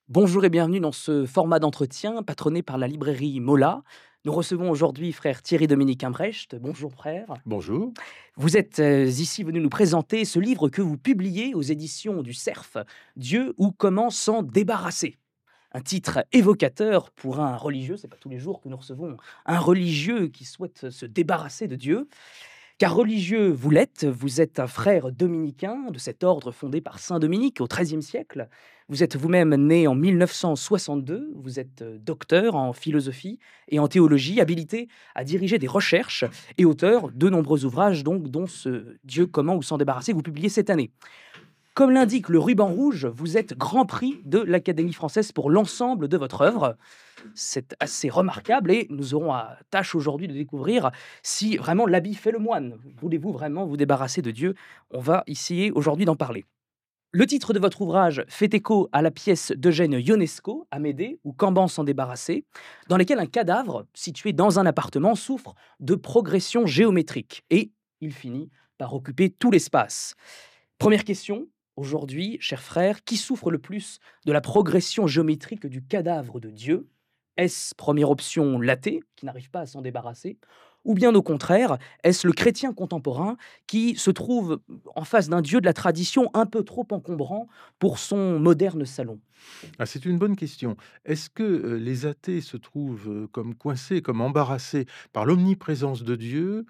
Bonjour et bienvenue dans ce format d'entretien patronné par la librairie Mola. Nous recevons aujourd'hui frère Thierry-Dominique Imbrecht. Bonjour frère. Bonjour. Vous êtes ici venu nous présenter ce livre que vous publiez aux éditions du Cerf, Dieu ou comment s'en débarrasser. Un titre évocateur pour un religieux, c'est pas tous les jours que nous recevons un religieux qui souhaite se débarrasser de Dieu. Car religieux, vous êtes un frère dominicain de cet ordre fondé par saint Dominique au XIIIe siècle. Vous êtes vous-même né en 1962, vous êtes docteur en philosophie et en théologie, habilité à diriger des recherches et auteur de nombreux ouvrages, donc, dont ce Dieu, comment ou s'en débarrasser, vous publiez cette année. Comme l'indique le ruban rouge, vous êtes grand prix de l'Académie française pour l'ensemble de votre œuvre. C'est assez remarquable et nous aurons à tâche aujourd'hui de découvrir si vraiment l'habit fait le moine. Voulez-vous vraiment vous débarrasser de Dieu? On va essayer aujourd'hui d'en parler. Le titre de votre ouvrage fait écho à la pièce d'Eugène Ionesco, Amédée, ou Camban s'en débarrasser, dans laquelle un cadavre, situé dans un appartement, souffre de progression géométrique et il finit par occuper tout l'espace. Première question, aujourd'hui, cher frère, qui souffre le plus de la progression géométrique du cadavre de Dieu? Est-ce, première option, l'athée, qui n'arrive pas à s'en débarrasser? Ou bien au contraire, est-ce le chrétien contemporain qui se trouve en face d'un Dieu de la tradition un peu trop encombrant pour son moderne salon? Ah, c'est une bonne question. Est-ce que les athées se trouvent comme coincés, comme embarrassés par l'omniprésence de Dieu?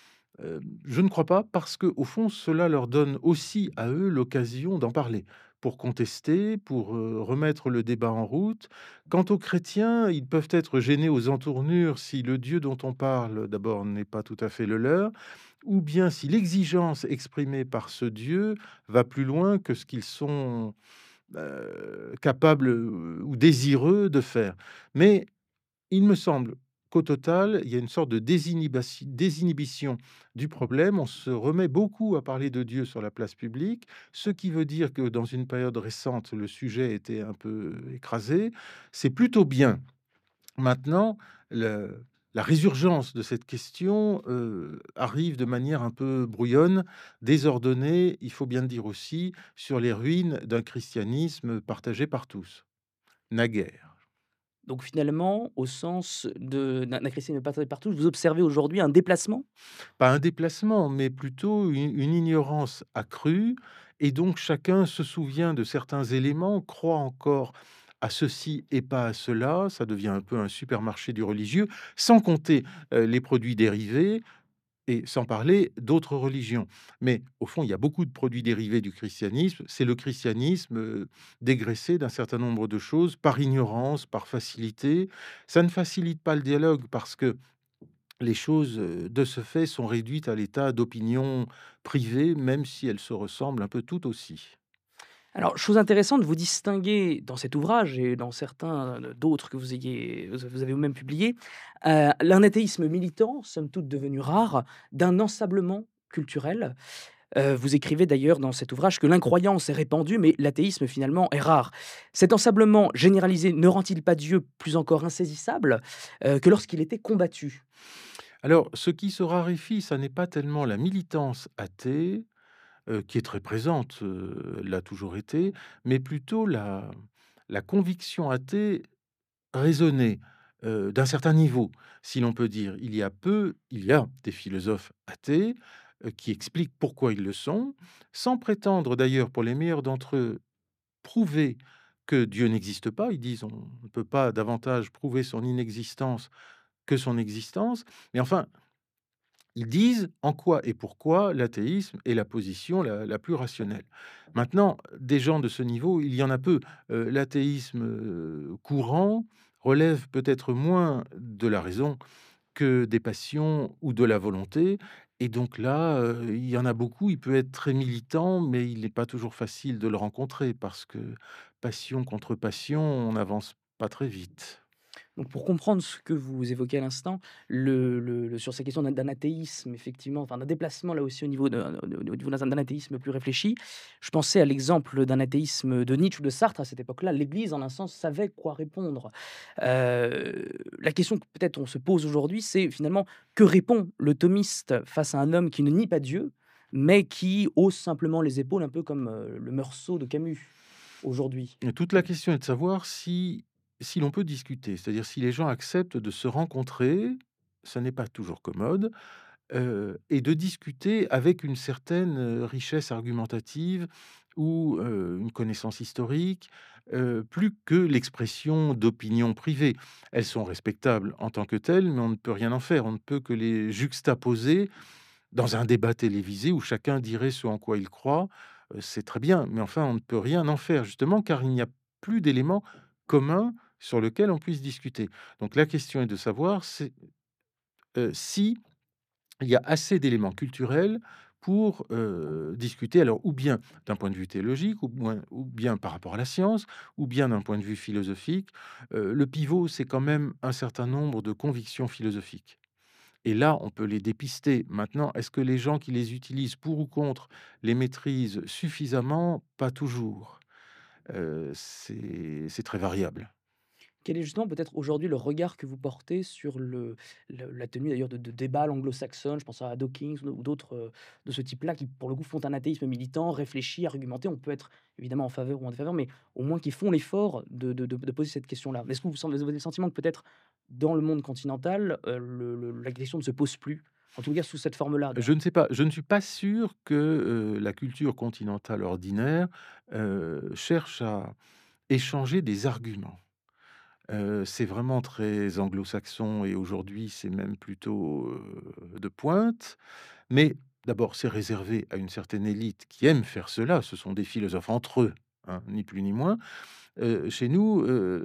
Je ne crois pas, parce que au fond, cela leur donne aussi à eux l'occasion d'en parler, pour contester, pour remettre le débat en route. Quant aux chrétiens, ils peuvent être gênés aux entournures si le Dieu dont on parle, d'abord, n'est pas tout à fait le leur, ou bien si l'exigence exprimée par ce Dieu va plus loin que ce qu'ils sont capables, ou désireux de faire. Mais il me semble qu'au total, il y a une sorte de désinhibition du problème. On se remet beaucoup à parler de Dieu sur la place publique, ce qui veut dire que dans une période récente, le sujet était un peu écrasé. C'est plutôt bien. Maintenant, le la résurgence de cette question, arrive de manière un peu brouillonne, désordonnée, il faut bien le dire aussi, sur les ruines d'un christianisme partagé par tous, naguère. Donc finalement, au sens d'un chrétien partagé partout, vous observez aujourd'hui un déplacement? Pas un déplacement, mais plutôt une ignorance accrue, et donc chacun se souvient de certains éléments, croit encore à ceci et pas à cela. Ça devient un peu un supermarché du religieux, sans compter, les produits dérivés. Et sans parler d'autres religions. Mais au fond, il y a beaucoup de produits dérivés du christianisme. C'est le christianisme dégraissé d'un certain nombre de choses par ignorance, par facilité. Ça ne facilite pas le dialogue, parce que les choses, de ce fait, sont réduites à l'état d'opinion privée, même si elles se ressemblent un peu toutes aussi. Alors, chose intéressante, vous distinguez dans cet ouvrage et dans certains d'autres que vous avez vous-même publiés, l'un athéisme militant, somme toute devenu rare, d'un ensablement culturel. Vous écrivez d'ailleurs dans cet ouvrage que l'incroyance est répandue, mais l'athéisme finalement est rare. Cet ensablement généralisé ne rend-il pas Dieu plus encore insaisissable, que lorsqu'il était combattu? Alors, ce qui se raréfie, ça n'est pas tellement la militance athée, qui est très présente, elle l'a toujours été, mais plutôt la conviction athée raisonnée, d'un certain niveau, si l'on peut dire. Il y a des philosophes athées, qui expliquent pourquoi ils le sont, sans prétendre d'ailleurs, pour les meilleurs d'entre eux, prouver que Dieu n'existe pas. Ils disent: «On ne peut pas davantage prouver son inexistence que son existence». Mais enfin, ils disent en quoi et pourquoi l'athéisme est la position la plus rationnelle. Maintenant, des gens de ce niveau, il y en a peu. L'athéisme, courant relève peut-être moins de la raison que des passions ou de la volonté, et donc là, il y en a beaucoup. Il peut être très militant, mais il n'est pas toujours facile de le rencontrer, parce que passion contre passion, on n'avance pas très vite. Donc pour comprendre ce que vous évoquez à l'instant, sur ces questions d'un athéisme effectivement, enfin d'un déplacement là aussi au niveau d'un athéisme plus réfléchi, je pensais à l'exemple d'un athéisme de Nietzsche ou de Sartre à cette époque-là. L'Église en un sens savait quoi répondre. La question que peut-être on se pose aujourd'hui, c'est finalement que répond le thomiste face à un homme qui ne nie pas Dieu, mais qui hausse simplement les épaules un peu comme, le Meursault de Camus? aujourd'hui? Et toute la question est de savoir si l'on peut discuter, c'est-à-dire si les gens acceptent de se rencontrer, ça n'est pas toujours commode, et de discuter avec une certaine, richesse argumentative ou, une connaissance historique, plus que l'expression d'opinions privées. Elles sont respectables en tant que telles, mais on ne peut rien en faire. On ne peut que les juxtaposer dans un débat télévisé où chacun dirait ce en quoi il croit. C'est très bien, mais enfin, on ne peut rien en faire justement car il n'y a plus d'éléments communs sur lequel on puisse discuter. Donc la question est de savoir si il y a assez d'éléments culturels pour, discuter alors ou bien d'un point de vue théologique ou bien par rapport à la science, ou bien d'un point de vue philosophique. Le pivot, c'est quand même un certain nombre de convictions philosophiques et là, on peut les dépister. Maintenant, est-ce que les gens qui les utilisent pour ou contre les maîtrisent suffisamment? Pas toujours. C'est très variable. Quel est justement peut-être aujourd'hui le regard que vous portez sur la tenue d'ailleurs de débats à l'anglo-saxonne? Je pense à Dawkins ou d'autres, de ce type-là qui, pour le coup, font un athéisme militant, réfléchi, argumenté. On peut être évidemment en faveur ou en défaveur, mais au moins qui font l'effort de poser cette question-là. Est-ce que vous avez le sentiment que peut-être dans le monde continental, la question ne se pose plus? En tout cas sous cette forme-là, Je ne sais pas, je ne suis pas sûr que, la culture continentale ordinaire, cherche à échanger des arguments. C'est vraiment très anglo-saxon et aujourd'hui, c'est même plutôt, de pointe. Mais d'abord, c'est réservé à une certaine élite qui aime faire cela. Ce sont des philosophes entre eux, hein, ni plus ni moins. Chez nous,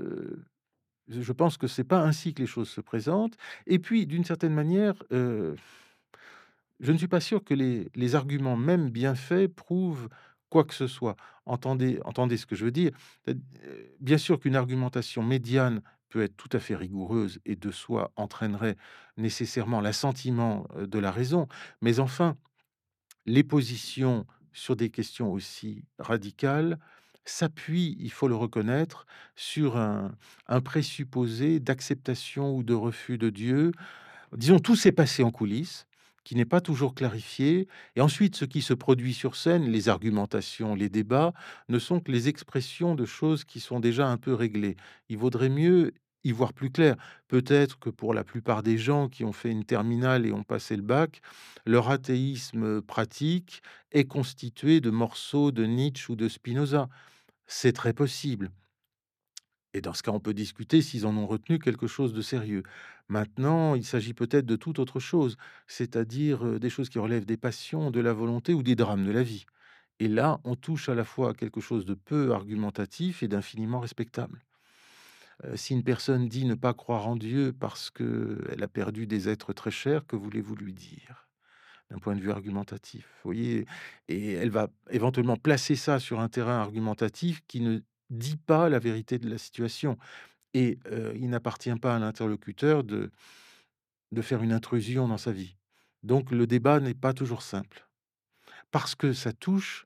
je pense que c'est pas ainsi que les choses se présentent et puis d'une certaine manière, je ne suis pas sûr que les arguments, même bien faits, prouvent quoi que ce soit. Entendez ce que je veux dire. Bien sûr qu'une argumentation médiane peut être tout à fait rigoureuse et de soi entraînerait nécessairement l'assentiment, de la raison. Mais enfin, les positions sur des questions aussi radicales s'appuient, il faut le reconnaître, sur un présupposé d'acceptation ou de refus de Dieu. Disons, tout s'est passé en coulisses, qui n'est pas toujours clarifié et ensuite ce qui se produit sur scène, les argumentations, les débats, ne sont que les expressions de choses qui sont déjà un peu réglées. Il vaudrait mieux y voir plus clair. Peut-être que pour la plupart des gens qui ont fait une terminale et ont passé le bac, leur athéisme pratique est constitué de morceaux de Nietzsche ou de Spinoza. C'est très possible. Et dans ce cas, on peut discuter s'ils en ont retenu quelque chose de sérieux. Maintenant, il s'agit peut-être de toute autre chose, c'est-à-dire des choses qui relèvent des passions, de la volonté ou des drames de la vie. Et là, on touche à la fois à quelque chose de peu argumentatif et d'infiniment respectable. Si une personne dit ne pas croire en Dieu parce qu'elle a perdu des êtres très chers, que voulez-vous lui dire d'un point de vue argumentatif, vous voyez? Et elle va éventuellement placer ça sur un terrain argumentatif qui ne dit pas la vérité de la situation. Et il n'appartient pas à l'interlocuteur de faire une intrusion dans sa vie. Donc le débat n'est pas toujours simple, parce que ça touche,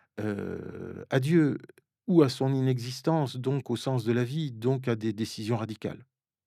à Dieu ou à son inexistence, donc au sens de la vie, donc à des décisions radicales.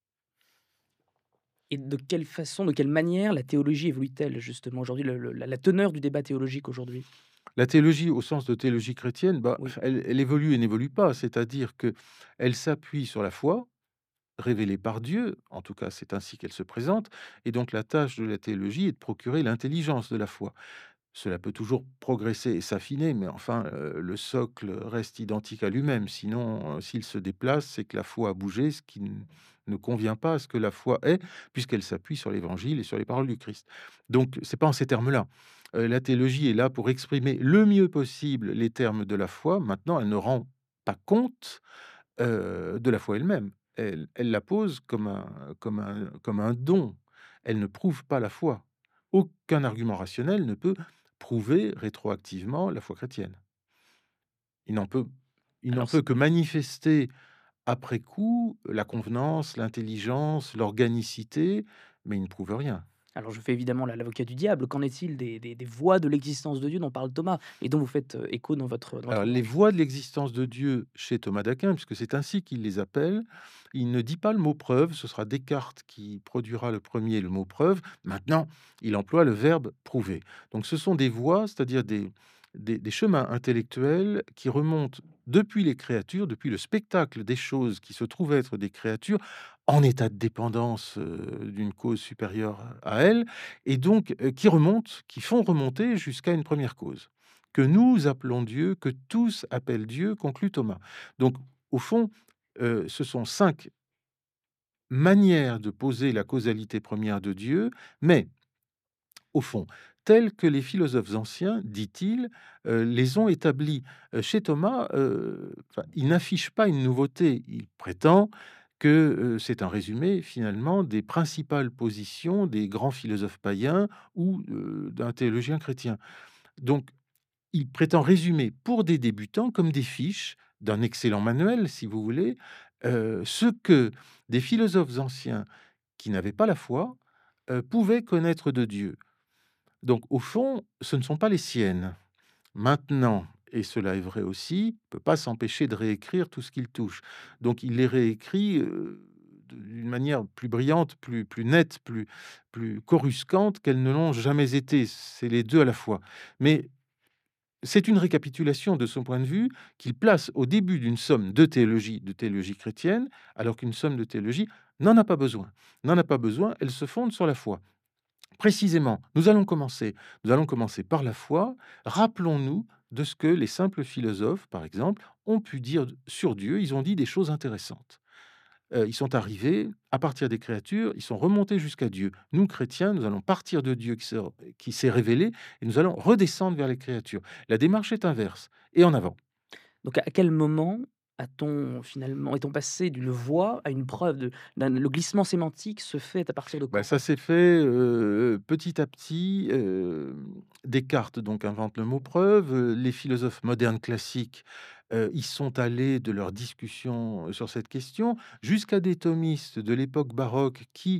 Et de quelle façon, de quelle manière la théologie évolue-t-elle justement aujourd'hui, la teneur du débat théologique aujourd'hui? La théologie, au sens de théologie chrétienne, bah, Oui. elle évolue et n'évolue pas, c'est-à-dire que elle s'appuie sur la foi, révélée par Dieu, en tout cas c'est ainsi qu'elle se présente, et donc la tâche de la théologie est de procurer l'intelligence de la foi. Cela peut toujours progresser et s'affiner, mais enfin, le socle reste identique à lui-même. Sinon, s'il se déplace, c'est que la foi a bougé, ce qui ne convient pas à ce que la foi est, puisqu'elle s'appuie sur l'Évangile et sur les paroles du Christ. Donc, c'est pas en ces termes-là. La théologie est là pour exprimer le mieux possible les termes de la foi. Maintenant, elle ne rend pas compte, de la foi elle-même. Elle la pose comme un don. Elle ne prouve pas la foi. Aucun argument rationnel ne peut prouver rétroactivement la foi chrétienne. Il n'en peut il n'en Alors peut que manifester après coup la convenance, l'intelligence, l'organicité, mais il ne prouve rien. Alors je fais évidemment l'avocat du diable. Qu'en est-il des voies de l'existence de Dieu dont parle Thomas et dont vous faites, écho dans votre Alors, les ouvrage? voies de l'existence de Dieu chez Thomas d'Aquin, puisque c'est ainsi qu'il les appelle, il ne dit pas le mot preuve, ce sera Descartes qui produira le premier le mot preuve. Maintenant, il emploie le verbe prouver. Donc, ce sont des voies, c'est-à-dire des chemins intellectuels qui remontent depuis les créatures, depuis le spectacle des choses qui se trouvent être des créatures en état de dépendance, d'une cause supérieure à elles et donc qui font remonter jusqu'à une première cause, que nous appelons Dieu, que tous appellent Dieu, conclut Thomas. Donc au fond, ce sont 5 manières de poser la causalité première de Dieu, mais au fond, tels que les philosophes anciens, dit-il, les ont établis. Chez Thomas, enfin, il n'affiche pas une nouveauté. Il prétend que, c'est un résumé finalement des principales positions des grands philosophes païens ou, d'un théologien chrétien. Donc il prétend résumer pour des débutants comme des fiches d'un excellent manuel, si vous voulez, ce que des philosophes anciens qui n'avaient pas la foi, pouvaient connaître de Dieu. Donc au fond, ce ne sont pas les siennes. Maintenant, et cela est vrai aussi, il ne peut pas s'empêcher de réécrire tout ce qu'il touche. Donc il les réécrit, d'une manière plus brillante, plus nette, plus coruscante qu'elles ne l'ont jamais été. C'est les 2 à la fois. Mais c'est une récapitulation de son point de vue qu'il place au début d'une somme de théologie chrétienne, alors qu'une somme de théologie n'en a pas besoin. N'en a pas besoin, elle se fonde sur la foi. Précisément, nous allons commencer par la foi. Rappelons-nous de ce que les simples philosophes, par exemple, ont pu dire sur Dieu. Ils ont dit des choses intéressantes. Ils sont arrivés à partir des créatures, ils sont remontés jusqu'à Dieu. Nous, chrétiens, nous allons partir de Dieu qui s'est révélé et nous allons redescendre vers les créatures. La démarche est inverse et en avant. Donc à quel moment est-on passé d'une voix à une preuve le glissement sémantique se fait à partir de Bah, quand? ça s'est fait, petit à petit, Descartes donc invente le mot preuve, les philosophes modernes classiques, y sont allés de leurs discussions, sur cette question, jusqu'à des thomistes de l'époque baroque qui,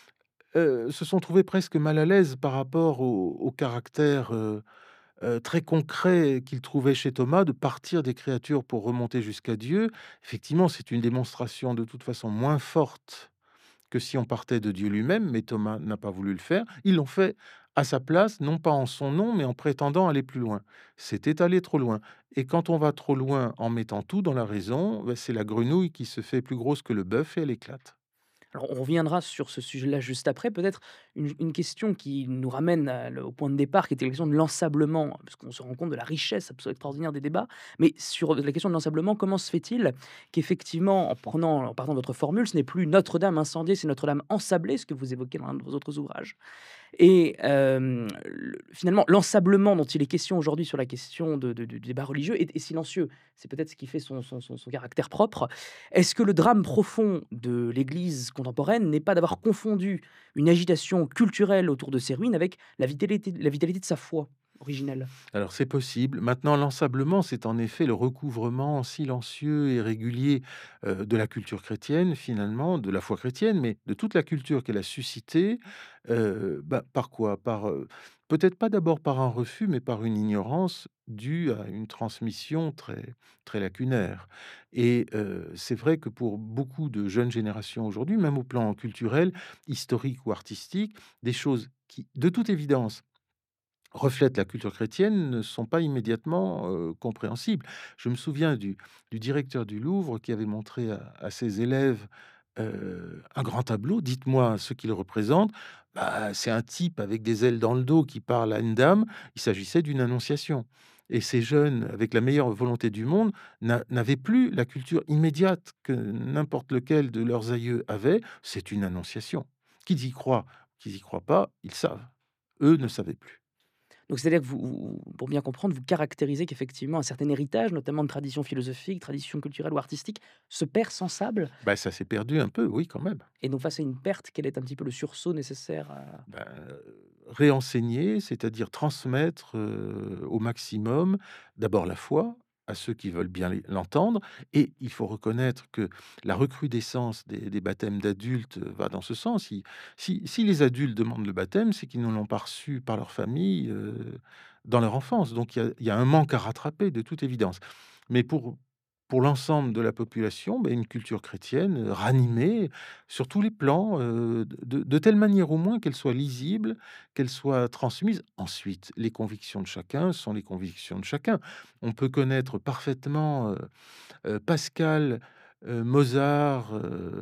se sont trouvés presque mal à l'aise par rapport au caractère, très concret qu'ils trouvaient chez Thomas de partir des créatures pour remonter jusqu'à Dieu. Effectivement, c'est une démonstration de toute façon moins forte que si on partait de Dieu lui-même, mais Thomas n'a pas voulu le faire. Ils l'ont fait à sa place, non pas en son nom, mais en prétendant aller plus loin. C'était aller trop loin. Et quand on va trop loin en mettant tout dans la raison, bah, c'est la grenouille qui se fait plus grosse que le bœuf et elle éclate. Alors, on reviendra sur ce sujet-là juste après. Peut-être une question qui nous ramène au point de départ, qui était la question de l'ensablement, parce qu'on se rend compte de la richesse absolument extraordinaire des débats. Mais sur la question de l'ensablement, comment se fait-il qu'effectivement, en partant de votre formule, ce n'est plus Notre-Dame incendiée, c'est Notre-Dame ensablée, ce que vous évoquez dans un de vos autres ouvrages. Et finalement, l'ensablement dont il est question aujourd'hui sur la question du débat religieux est silencieux. C'est peut-être ce qui fait son caractère propre. Est-ce que le drame profond de l'Église contemporaine n'est pas d'avoir confondu une agitation culturelle autour de ses ruines avec la vitalité de sa foi originelle? Alors c'est possible. Maintenant, l'ensablement, c'est en effet le recouvrement silencieux et régulier de la culture chrétienne, finalement, de la foi chrétienne, mais de toute la culture qu'elle a suscitée. Bah, par quoi? Peut-être pas d'abord par un refus, mais par une ignorance due à une transmission très, très lacunaire. Et c'est vrai que pour beaucoup de jeunes générations aujourd'hui, même au plan culturel, historique ou artistique, des choses qui, de toute évidence, reflètent la culture chrétienne ne sont pas immédiatement, compréhensibles. Je me souviens du directeur du Louvre qui avait montré à ses élèves, un grand tableau. Dites-moi ce qu'il représente. Bah, c'est un type avec des ailes dans le dos qui parle à une dame. Il s'agissait d'une annonciation et ces jeunes, avec la meilleure volonté du monde, n'avaient plus la culture immédiate que n'importe lequel de leurs aïeux avait. C'est une annonciation. Qu'ils y croient, qu'ils y croient pas, ils savent. Eux ne savaient plus. Donc c'est-à-dire que pour bien comprendre, vous caractérisez qu'effectivement un certain héritage, notamment de traditions philosophiques, traditions culturelles ou artistiques, se perd sans sable. Bah, ça s'est perdu un peu, oui, quand même. Et donc face à une perte, quel est un petit peu le sursaut nécessaire à... Bah, réenseigner, c'est-à-dire transmettre, au maximum, d'abord la foi à ceux qui veulent bien l'entendre et il faut reconnaître que la recrudescence des baptêmes d'adultes va dans ce sens. Si les adultes demandent le baptême, c'est qu'ils ne l'ont pas reçu par leur famille, dans leur enfance. Donc il y a un manque à rattraper de toute évidence. Mais pour pour l'ensemble de la population, une culture chrétienne, ranimée sur tous les plans, de telle manière au moins qu'elle soit lisible, qu'elle soit transmise. Ensuite, les convictions de chacun sont les convictions de chacun. On peut connaître parfaitement, Pascal, Mozart,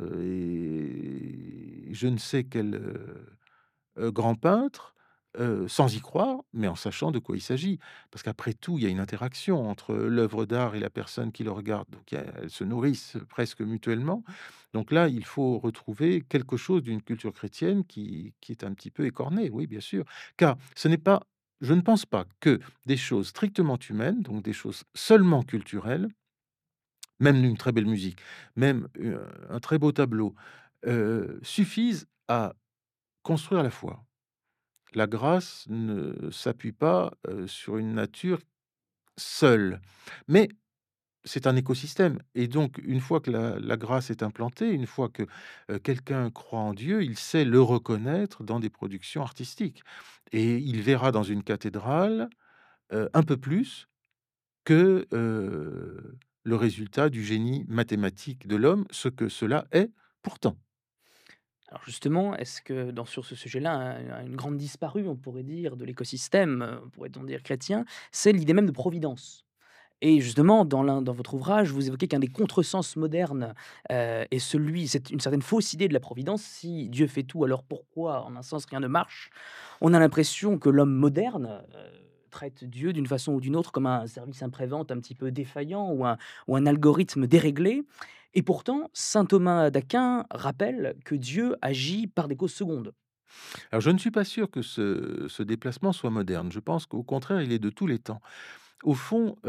et je ne sais quel, grand peintre, sans y croire, mais en sachant de quoi il s'agit. Parce qu'après tout, il y a une interaction entre l'œuvre d'art et la personne qui le regarde, donc elles se nourrissent presque mutuellement. Donc là, il faut retrouver quelque chose d'une culture chrétienne qui est un petit peu écornée, oui, bien sûr. Car ce n'est pas je ne pense pas que des choses strictement humaines, donc des choses seulement culturelles, même une très belle musique, même, un très beau tableau, suffisent à construire la foi. La grâce ne s'appuie pas, sur une nature seule, mais c'est un écosystème et donc une fois que la grâce est implantée, une fois que, quelqu'un croit en Dieu, il sait le reconnaître dans des productions artistiques et il verra dans une cathédrale, un peu plus que, le résultat du génie mathématique de l'homme, ce que cela est pourtant. Alors justement, est-ce que sur ce sujet-là, une grande disparue, on pourrait dire, de l'écosystème, pourrait-on dire chrétien, c'est l'idée même de providence. Et justement, dans votre ouvrage, vous évoquez qu'un des contresens modernes, est c'est une certaine fausse idée de la providence. Si Dieu fait tout, alors pourquoi, en un sens, rien ne marche? On a l'impression que l'homme moderne, traite Dieu d'une façon ou d'une autre comme un service après-vente un petit peu défaillant ou un algorithme déréglé. Et pourtant, saint Thomas d'Aquin rappelle que Dieu agit par des causes secondes. Alors je ne suis pas sûr que ce déplacement soit moderne. Je pense qu'au contraire, il est de tous les temps. Au fond,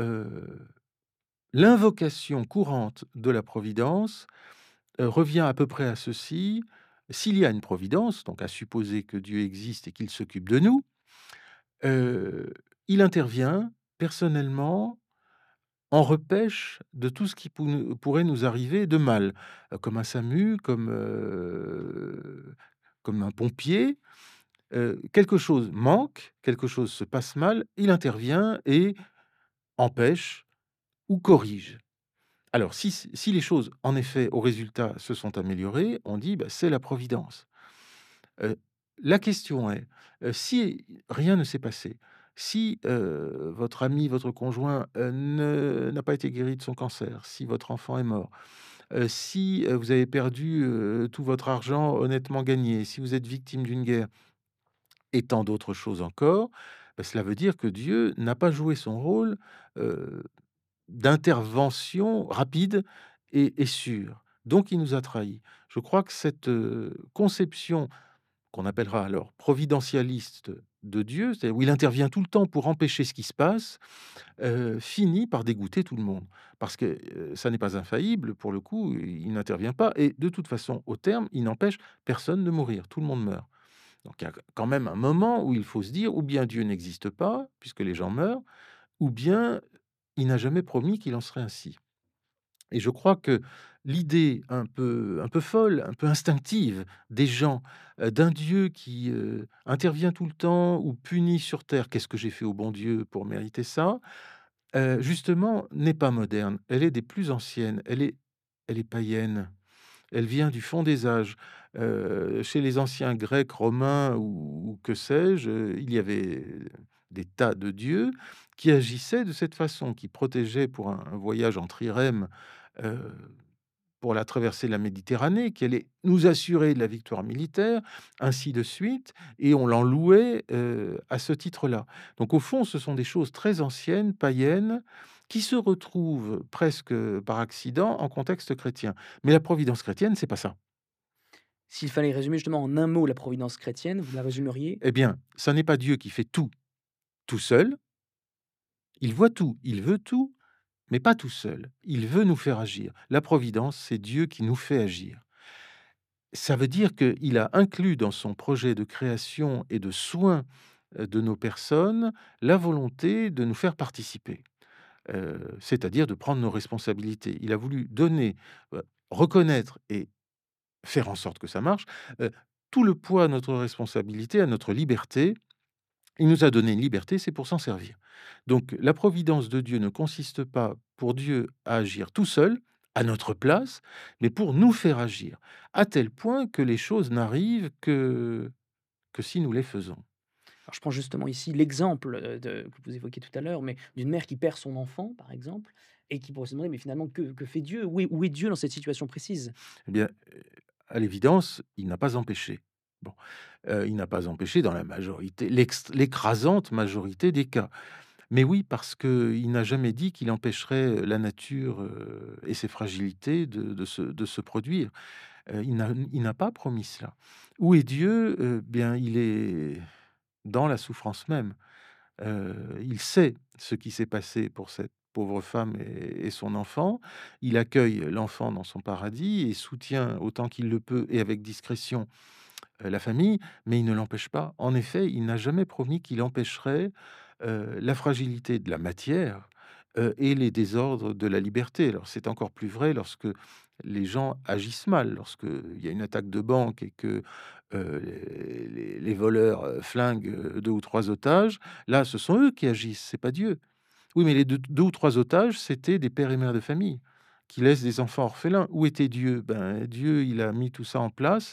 l'invocation courante de la providence, revient à peu près à ceci: s'il y a une providence, donc à supposer que Dieu existe et qu'il s'occupe de nous, heu, il intervient personnellement en repêche de tout ce qui pourrait nous arriver de mal, comme un SAMU, comme un pompier. Quelque chose manque, quelque chose se passe mal, il intervient et empêche ou corrige. Alors si les choses, en effet, au résultat, se sont améliorées, on dit: «Bah, c'est la providence». Heu, la question est, si rien ne s'est passé, si, votre ami, votre conjoint, ne n'a pas été guéri de son cancer, si votre enfant est mort, si, vous avez perdu, tout votre argent honnêtement gagné, si vous êtes victime d'une guerre et tant d'autres choses encore, bah, cela veut dire que Dieu n'a pas joué son rôle, heu, d'intervention rapide et sûre. Donc il nous a trahis. Je crois que cette, conception qu'on appellera alors providentialiste de Dieu, c'est-à-dire où il intervient tout le temps pour empêcher ce qui se passe, finit par dégoûter tout le monde. Parce que, ça n'est pas infaillible, pour le coup, il n'intervient pas et de toute façon, au terme, il n'empêche personne de mourir, tout le monde meurt. Donc il y a quand même un moment où il faut se dire, ou bien Dieu n'existe pas, puisque les gens meurent, ou bien il n'a jamais promis qu'il en serait ainsi. Et je crois que l'idée un peu folle, un peu instinctive des gens, d'un Dieu qui, intervient tout le temps ou punit sur terre: «Qu'est-ce que j'ai fait au bon Dieu pour mériter ça?» Justement, n'est pas moderne. Elle est des plus anciennes. Elle est païenne. Elle vient du fond des âges. Chez les anciens Grecs, Romains ou que sais-je, il y avait des tas de dieux qui agissaient de cette façon, qui protégeaient pour un voyage en trirème, heu, pour la traversée de la Méditerranée, qui allait nous assurer de la victoire militaire, ainsi de suite et on l'en louait, à ce titre-là. Donc au fond, ce sont des choses très anciennes, païennes, qui se retrouvent presque, par accident en contexte chrétien. Mais la providence chrétienne, c'est pas ça. S'il fallait résumer justement en un mot la providence chrétienne, vous la résumeriez? Eh bien, ça n'est pas Dieu qui fait tout, tout seul. Il voit tout, il veut tout, mais pas tout seul. Il veut nous faire agir. La providence, c'est Dieu qui nous fait agir. Ça veut dire qu'il a inclus dans son projet de création et de soin, de nos personnes, la volonté de nous faire participer, c'est-à-dire de prendre nos responsabilités. Il a voulu donner, reconnaître et faire en sorte que ça marche, tout le poids de notre responsabilité à notre liberté Il nous a donné une liberté, c'est pour s'en servir. Donc la providence de Dieu ne consiste pas pour Dieu à agir tout seul, à notre place, mais pour nous faire agir, à tel point que les choses n'arrivent que si nous les faisons. Alors je prends justement ici l'exemple, que vous évoquiez tout à l'heure, mais d'une mère qui perd son enfant, par exemple, et qui pourrait se demander: «Mais finalement, que fait Dieu? Où est Dieu dans cette situation précise?» Eh bien, à l'évidence, il n'a pas empêché. Bon, il n'a pas empêché dans la majorité, l'écrasante majorité des cas. Mais oui, parce qu'il n'a jamais dit qu'il empêcherait, la nature, et ses fragilités de se produire. Il n'a pas promis cela. Où est Dieu? Bien, il est dans la souffrance même. Il sait ce qui s'est passé pour cette pauvre femme et son enfant. Il accueille l'enfant dans son paradis et soutient autant qu'il le peut et avec discrétion, la famille, mais il ne l'empêche pas. En effet, il n'a jamais promis qu'il empêcherait, la fragilité de la matière, et les désordres de la liberté. Alors c'est encore plus vrai lorsque les gens agissent mal, lorsqu'il y a une attaque de banque et que, les voleurs, flinguent, 2 ou 3 otages. Là, ce sont eux qui agissent, c'est pas Dieu. Oui, mais les deux ou 3 otages, c'était des pères et mères de famille qui laissent des enfants orphelins. Où était Dieu? Ben, Dieu, il a mis tout ça en place.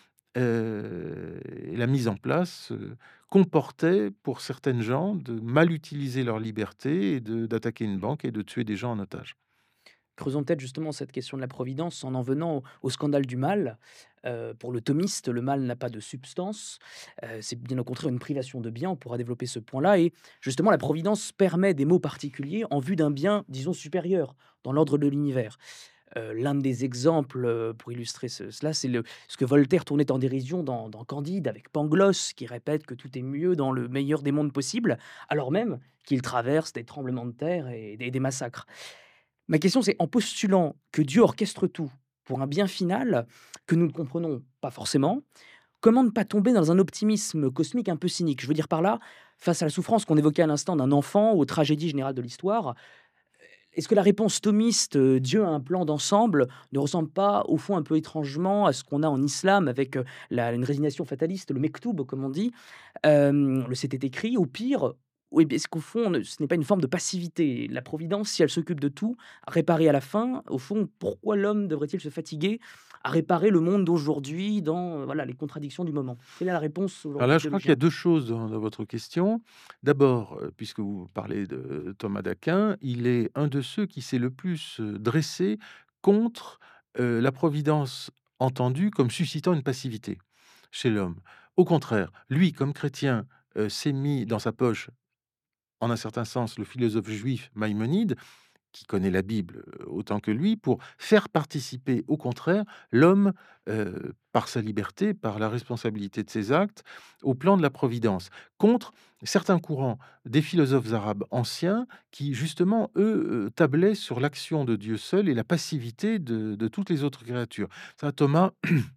Et la mise en place, comportait pour certaines gens de mal utiliser leur liberté et d'attaquer une banque et de tuer des gens en otage. Creusons peut-être justement cette question de la providence en venant au scandale du mal. Pour le thomiste, le mal n'a pas de substance, c'est bien au contraire une privation de bien, on pourra développer ce point-là et justement la providence permet des mots particuliers en vue d'un bien, disons, supérieur dans l'ordre de l'univers. L'un des exemples, pour illustrer cela, c'est ce que Voltaire tournait en dérision dans Candide avec Pangloss qui répète que tout est mieux dans le meilleur des mondes possibles, alors même qu'il traverse des tremblements de terre et des massacres. Ma question, c'est en postulant que Dieu orchestre tout pour un bien final que nous ne comprenons pas forcément, comment ne pas tomber dans un optimisme cosmique un peu cynique? Je veux dire par là, face à la souffrance qu'on évoquait à l'instant d'un enfant, aux tragédies générales de l'histoire, est-ce que la réponse thomiste, Dieu a un plan d'ensemble, ne ressemble pas au fond un peu étrangement à ce qu'on a en islam avec, une résignation fataliste, le mektoub comme on dit, le «c'était écrit», ou pire, oui, est-ce qu'au fond ce n'est pas une forme de passivité? La providence, si elle s'occupe de tout, à réparer à la fin, au fond, pourquoi l'homme devrait-il se fatiguer à réparer le monde d'aujourd'hui dans, voilà, les contradictions du moment? Quelle est la réponse Alors aujourd'hui là, des je crois qu'il y a théologiens? 2 choses dans votre question. D'abord, puisque vous parlez de Thomas d'Aquin, il est un de ceux qui s'est le plus, dressé contre, la providence entendue comme suscitant une passivité chez l'homme. Au contraire, lui, comme chrétien, s'est mis dans sa poche, en un certain sens, le philosophe juif Maïmonide, qui connaît la Bible, autant que lui, pour faire participer, au contraire, l'homme, par sa liberté, par la responsabilité de ses actes, au plan de la providence. Contre certains courants des philosophes arabes anciens qui, justement, eux, tablaient sur l'action de Dieu seul et la passivité de toutes les autres créatures. Ça, Thomas,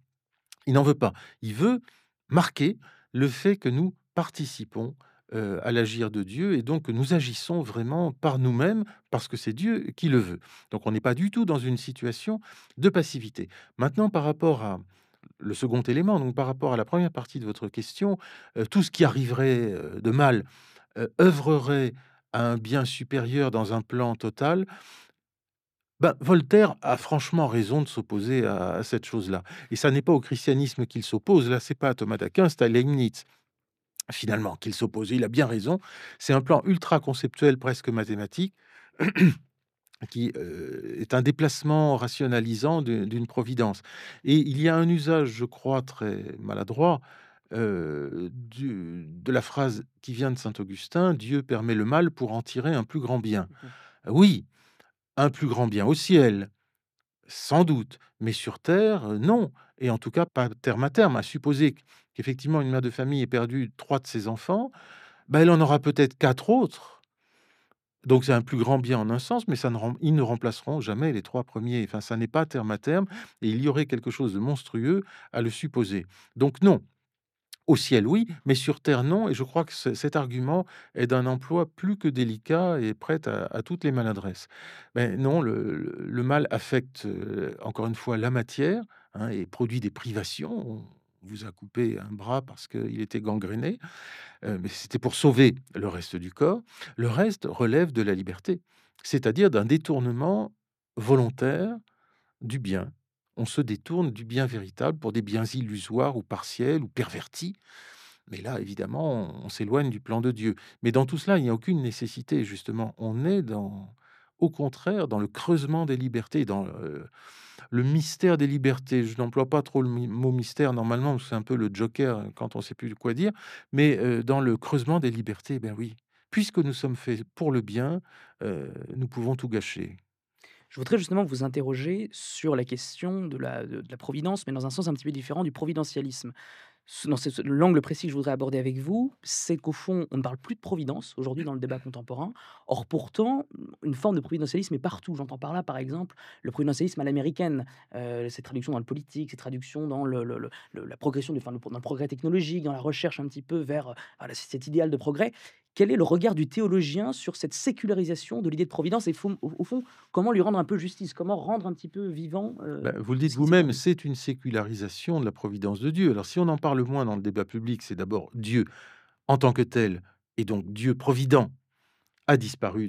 il n'en veut pas. Il veut marquer le fait que nous participons, à l'agir de Dieu et donc que nous agissons vraiment par nous-mêmes parce que c'est Dieu qui le veut. Donc on n'est pas du tout dans une situation de passivité. Maintenant par rapport à le second élément, donc par rapport à la première partie de votre question, tout ce qui arriverait, de mal, œuvrerait à un bien supérieur dans un plan total. Ben, Voltaire a franchement raison de s'opposer à cette chose-là et ça n'est pas au christianisme qu'il s'oppose, là, c'est pas à Thomas d'Aquin, c'est à Leibniz, finalement, qu'il s'oppose et il a bien raison. C'est un plan ultra conceptuel, presque mathématique, qui, est un déplacement rationalisant d'une providence et il y a un usage, je crois, très maladroit, du de la phrase qui vient de saint Augustin: «Dieu permet le mal pour en tirer un plus grand bien». Mmh. Oui, un plus grand bien au ciel, sans doute, mais sur terre, non et en tout cas pas terme à terme. À supposer qu'effectivement une mère de famille ait perdu 3 de ses enfants, bah, elle en aura peut-être 4 autres. Donc c'est un plus grand bien en un sens, mais ça ne rem ils ne remplaceront jamais les 3 premiers. Enfin, ça n'est pas terme à terme et il y aurait quelque chose de monstrueux à le supposer. Donc non, au ciel oui, mais sur terre non et je crois que cet argument est d'un emploi plus que délicat et prêt à toutes les maladresses. Mais non, le mal affecte, encore une fois la matière, hein, et produit des privations. vous a coupé un bras parce qu'il était gangréné, mais c'était pour sauver le reste du corps. Le reste relève de la liberté, c'est-à-dire d'un détournement volontaire du bien. On se détourne du bien véritable pour des biens illusoires ou partiels ou pervertis. Mais là, évidemment, on s'éloigne du plan de Dieu. Mais dans tout cela, il n'y a aucune nécessité, justement. On est dans, au contraire, dans le creusement des libertés, dans le mystère des libertés. Je n'emploie pas trop le mot mystère normalement, parce que c'est un peu le joker quand on ne sait plus quoi dire. Mais dans le creusement des libertés, ben oui, puisque nous sommes faits pour le bien, nous pouvons tout gâcher. Je voudrais justement vous interroger sur la question de la providence, mais dans un sens un petit peu différent du providentialisme. Dans l'angle précis que je voudrais aborder avec vous, c'est qu'au fond, on ne parle plus de providence aujourd'hui dans le débat contemporain. Or, pourtant, une forme de providentialisme est partout. J'entends par là, par exemple, le providentialisme à l'américaine, ses traductions dans le politique, ses traductions dans la progression, enfin, dans le progrès technologique, dans la recherche un petit peu vers voilà, cet idéal de progrès. Quel est le regard du théologien sur cette sécularisation de l'idée de providence et au fond, comment lui rendre un peu justice? Comment rendre un petit peu vivant Bah, vous le dites ce qui s'est vous-même, perdu? c'est une sécularisation de la providence de Dieu. Alors si on en parle moins dans le débat public, c'est d'abord Dieu en tant que tel, et donc Dieu provident a disparu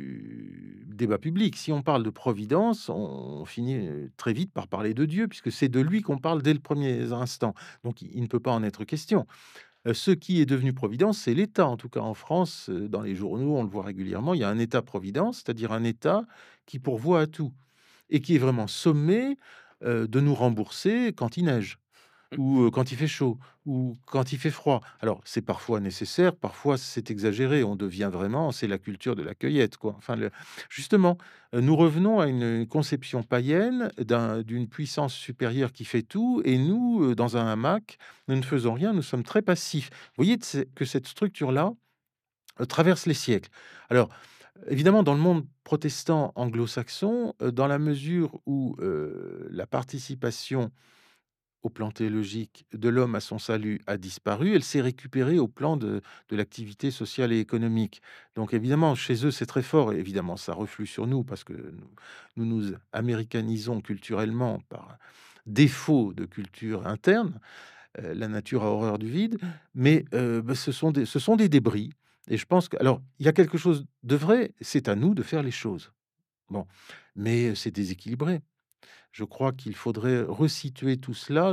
du débat public. Si on parle de providence, on finit très vite par parler de Dieu, puisque c'est de lui qu'on parle dès le premier instant. Donc il ne peut pas en être question. Ce qui est devenu providence, c'est l'État. En tout cas en France, dans les journaux, on le voit régulièrement, il y a un État-providence, c'est-à-dire un État qui pourvoit à tout et qui est vraiment sommé, de nous rembourser quand il neige ou, quand il fait chaud ou quand il fait froid. Alors c'est parfois nécessaire, parfois c'est exagéré, on devient vraiment c'est la culture de la cueillette, quoi. Enfin le justement, nous revenons à une conception païenne d'une puissance supérieure qui fait tout et nous, dans un hamac, nous ne faisons rien, nous sommes très passifs. Vous voyez que cette structure-là, traverse les siècles. Alors, évidemment, dans le monde protestant anglo-saxon, dans la mesure où, la participation au plan théologique de l'homme à son salut a disparu, elle s'est récupérée au plan de l'activité sociale et économique. Donc évidemment, chez eux, c'est très fort et évidemment, ça reflue sur nous parce que nous américanisons culturellement par défaut de culture interne. La nature a horreur du vide, mais bah, ce sont des débris et je pense que alors, il y a quelque chose de vrai, c'est à nous de faire les choses. Bon, mais c'est déséquilibré. Je crois qu'il faudrait resituer tout cela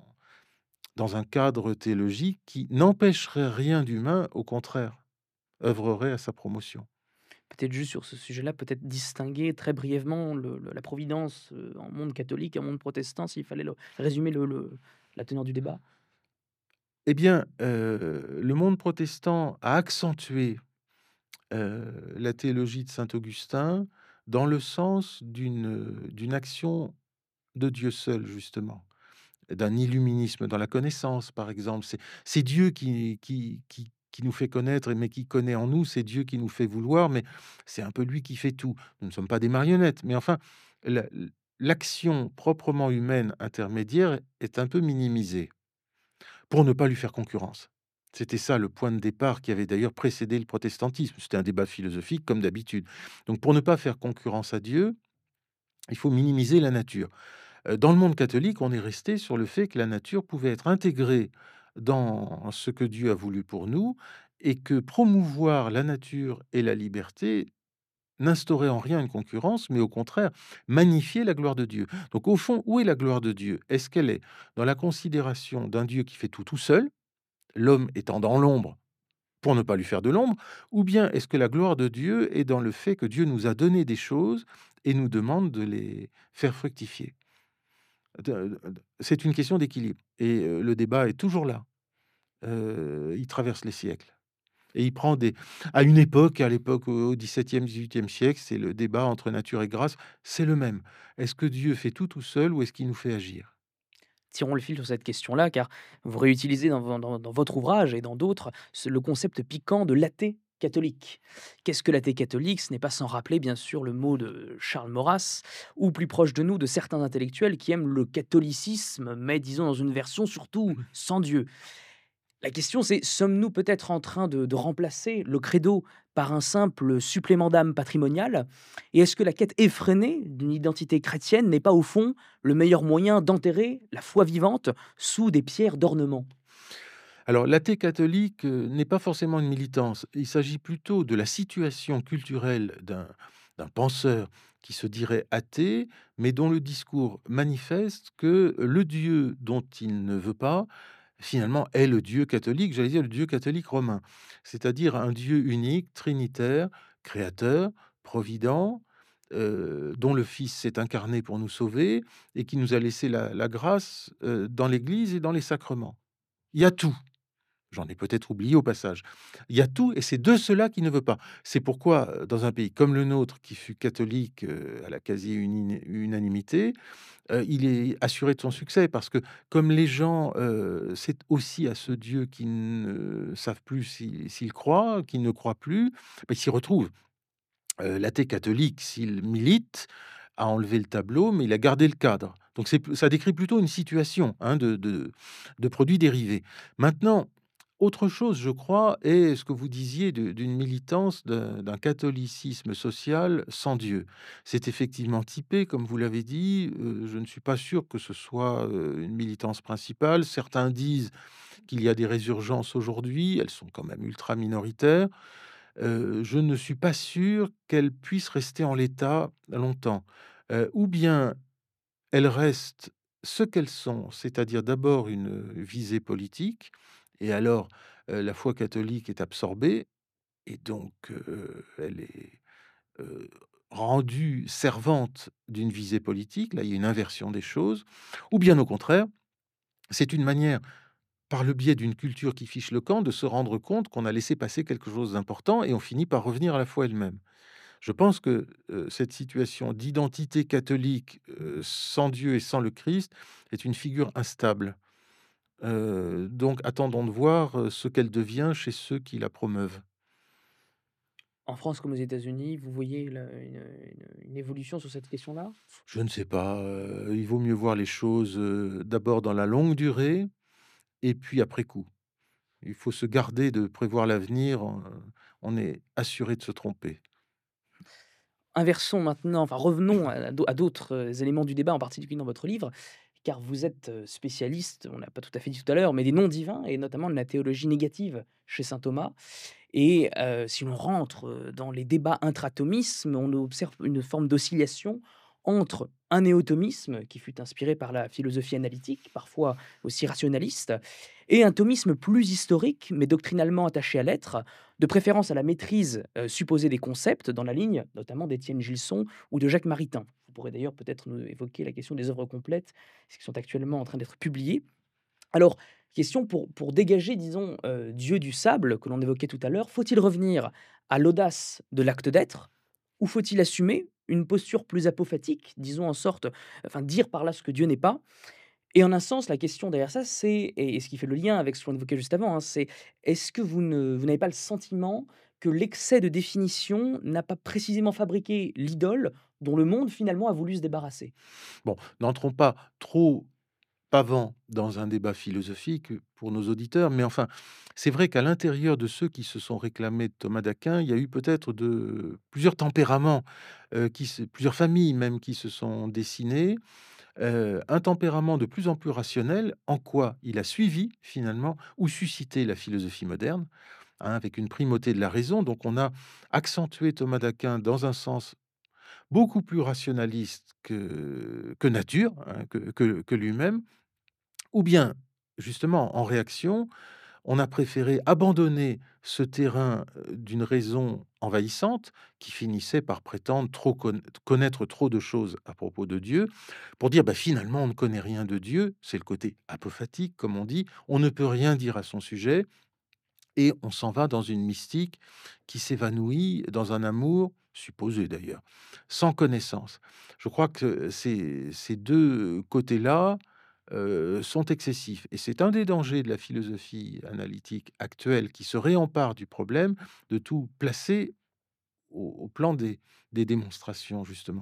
dans un cadre théologique qui n'empêcherait rien d'humain, au contraire, œuvrerait à sa promotion. Peut-être juste sur ce sujet-là, peut-être distinguer très brièvement la providence en monde catholique et en monde protestant, s'il fallait résumer la teneur du débat. Eh bien, le monde protestant a accentué, la théologie de saint Augustin dans le sens d'une action de Dieu seul, justement, d'un illuminisme dans la connaissance, par exemple. C'est Dieu qui nous fait connaître, mais qui connaît en nous, c'est Dieu qui nous fait vouloir, mais c'est un peu lui qui fait tout. Nous ne sommes pas des marionnettes, mais enfin, la l'action proprement humaine intermédiaire est un peu minimisée, pour ne pas lui faire concurrence. C'était ça le point de départ qui avait d'ailleurs précédé le protestantisme. C'était un débat philosophique comme d'habitude. Donc pour ne pas faire concurrence à Dieu, il faut minimiser la nature. Dans le monde catholique, on est resté sur le fait que la nature pouvait être intégrée dans ce que Dieu a voulu pour nous et que promouvoir la nature et la liberté n'instaurait en rien une concurrence, mais au contraire, magnifier la gloire de Dieu. Donc au fond, où est la gloire de Dieu? Est-ce qu'elle est dans la considération d'un Dieu qui fait tout tout seul, l'homme étant dans l'ombre pour ne pas lui faire de l'ombre, ou bien est-ce que la gloire de Dieu est dans le fait que Dieu nous a donné des choses et nous demande de les faire fructifier? C'est une question d'équilibre et le débat est toujours là. Il traverse les siècles et il prend des à une époque, à l'époque au XVIIe, XVIIIe siècle, c'est le débat entre nature et grâce, c'est le même. Est-ce que Dieu fait tout, tout seul ou est-ce qu'il nous fait agir? Tirons le fil sur cette question-là, car vous réutilisez dans votre ouvrage et dans d'autres le concept piquant de l'athée catholique. Qu'est-ce que l'athée catholique? Ce n'est pas sans rappeler bien sûr le mot de Charles Maurras, ou plus proche de nous, de certains intellectuels qui aiment le catholicisme, mais disons dans une version surtout sans Dieu. La question, c'est sommes-nous peut-être en train de remplacer le credo par un simple supplément d'âme patrimonial? Et est-ce que la quête effrénée d'une identité chrétienne n'est pas, au fond, le meilleur moyen d'enterrer la foi vivante sous des pierres d'ornement? Alors, l'athée catholique n'est pas forcément une militance. Il s'agit plutôt de la situation culturelle d'un penseur qui se dirait athée, mais dont le discours manifeste que le Dieu dont il ne veut pas, finalement, est le Dieu catholique, j'allais dire le Dieu catholique romain. C'est-à-dire un Dieu unique, trinitaire, créateur, provident, dont le Fils s'est incarné pour nous sauver et qui nous a laissé la grâce dans l'Église et dans les sacrements. Il y a tout. J'en ai peut-être oublié au passage. Il y a tout et c'est de cela qu'il ne veut pas. C'est pourquoi, dans un pays comme le nôtre, qui fut catholique, à la quasi unanimité, il est assuré de son succès parce que comme les gens, c'est aussi à ce Dieu qui ne savent plus s'ils croient, qui ne croient plus, bah, ils s'y retrouvent. L'athée catholique, s'il milite, a enlevé le tableau, mais il a gardé le cadre. Donc ça décrit plutôt une situation, hein, de produits dérivés. Maintenant, autre chose, je crois, est ce que vous disiez d'une militance, d'un catholicisme social sans Dieu. C'est effectivement typé, comme vous l'avez dit. Je ne suis pas sûr que ce soit une militance principale. Certains disent qu'il y a des résurgences aujourd'hui. Elles sont quand même ultra minoritaires. Je ne suis pas sûr qu'elles puissent rester en l'état longtemps. Ou bien elles restent ce qu'elles sont, c'est-à-dire d'abord une visée politique et alors, la foi catholique est absorbée et donc elle est, heu, rendue servante d'une visée politique. Là, il y a une inversion des choses. Ou bien au contraire, c'est une manière, par le biais d'une culture qui fiche le camp, de se rendre compte qu'on a laissé passer quelque chose d'important et on finit par revenir à la foi elle-même. Je pense que, cette situation d'identité catholique, sans Dieu et sans le Christ est une figure instable. Donc attendons de voir, ce qu'elle devient chez ceux qui la promeuvent. En France comme aux États-Unis, vous voyez une évolution sur cette question-là? Je ne sais pas, il vaut mieux voir les choses, d'abord dans la longue durée et puis après coup. Il faut se garder de prévoir l'avenir, on est assuré de se tromper. Inversons maintenant, enfin revenons à d'autres éléments du débat, en particulier dans votre livre, car vous êtes spécialiste, on l'a pas tout à fait dit tout à l'heure, mais des noms divins et notamment de la théologie négative chez saint Thomas. Et si l'on rentre dans les débats intra-thomisme, on observe une forme d'oscillation entre un néo-thomisme qui fut inspiré par la philosophie analytique, parfois aussi rationaliste, et un thomisme plus historique, mais doctrinalement attaché à l'être, de préférence à la maîtrise supposée des concepts, dans la ligne notamment d'Étienne Gilson ou de Jacques Maritain. Vous pourrez d'ailleurs peut-être nous évoquer la question des œuvres complètes, qui sont actuellement en train d'être publiées. Alors, question pour dégager, disons, Dieu du sable que l'on évoquait tout à l'heure, faut-il revenir à l'audace de l'acte d'être ou faut-il assumer une posture plus apophatique, disons en sorte, enfin dire par là ce que Dieu n'est pas? Et en un sens, la question derrière ça, c'est et ce qui fait le lien avec ce qu'on évoquait juste avant, hein, c'est est-ce que vous n'avez pas le sentiment que l'excès de définition n'a pas précisément fabriqué l'idole dont le monde finalement a voulu se débarrasser? Bon, n'entrons pas trop pavant dans un débat philosophique pour nos auditeurs, mais enfin, c'est vrai qu'à l'intérieur de ceux qui se sont réclamés de Thomas d'Aquin, il y a eu peut-être de plusieurs tempéraments, plusieurs familles même qui se sont dessinées. Un tempérament de plus en plus rationnel, en quoi il a suivi finalement ou suscité la philosophie moderne, hein, avec une primauté de la raison. Donc on a accentué Thomas d'Aquin dans un sens beaucoup plus rationaliste que nature, hein, que lui-même. Ou bien, justement, en réaction, on a préféré abandonner ce terrain, d'une raison envahissante qui finissait par prétendre trop connaître trop de choses à propos de Dieu, pour dire: «Bah, finalement, on ne connaît rien de Dieu». C'est le côté apophatique, comme on dit. On ne peut rien dire à son sujet et on s'en va dans une mystique qui s'évanouit dans un amour, supposé d'ailleurs, sans connaissance. Je crois que ces 2 côtés-là, sont excessifs et c'est un des dangers de la philosophie analytique actuelle qui se réempare du problème de tout placer au plan des démonstrations justement.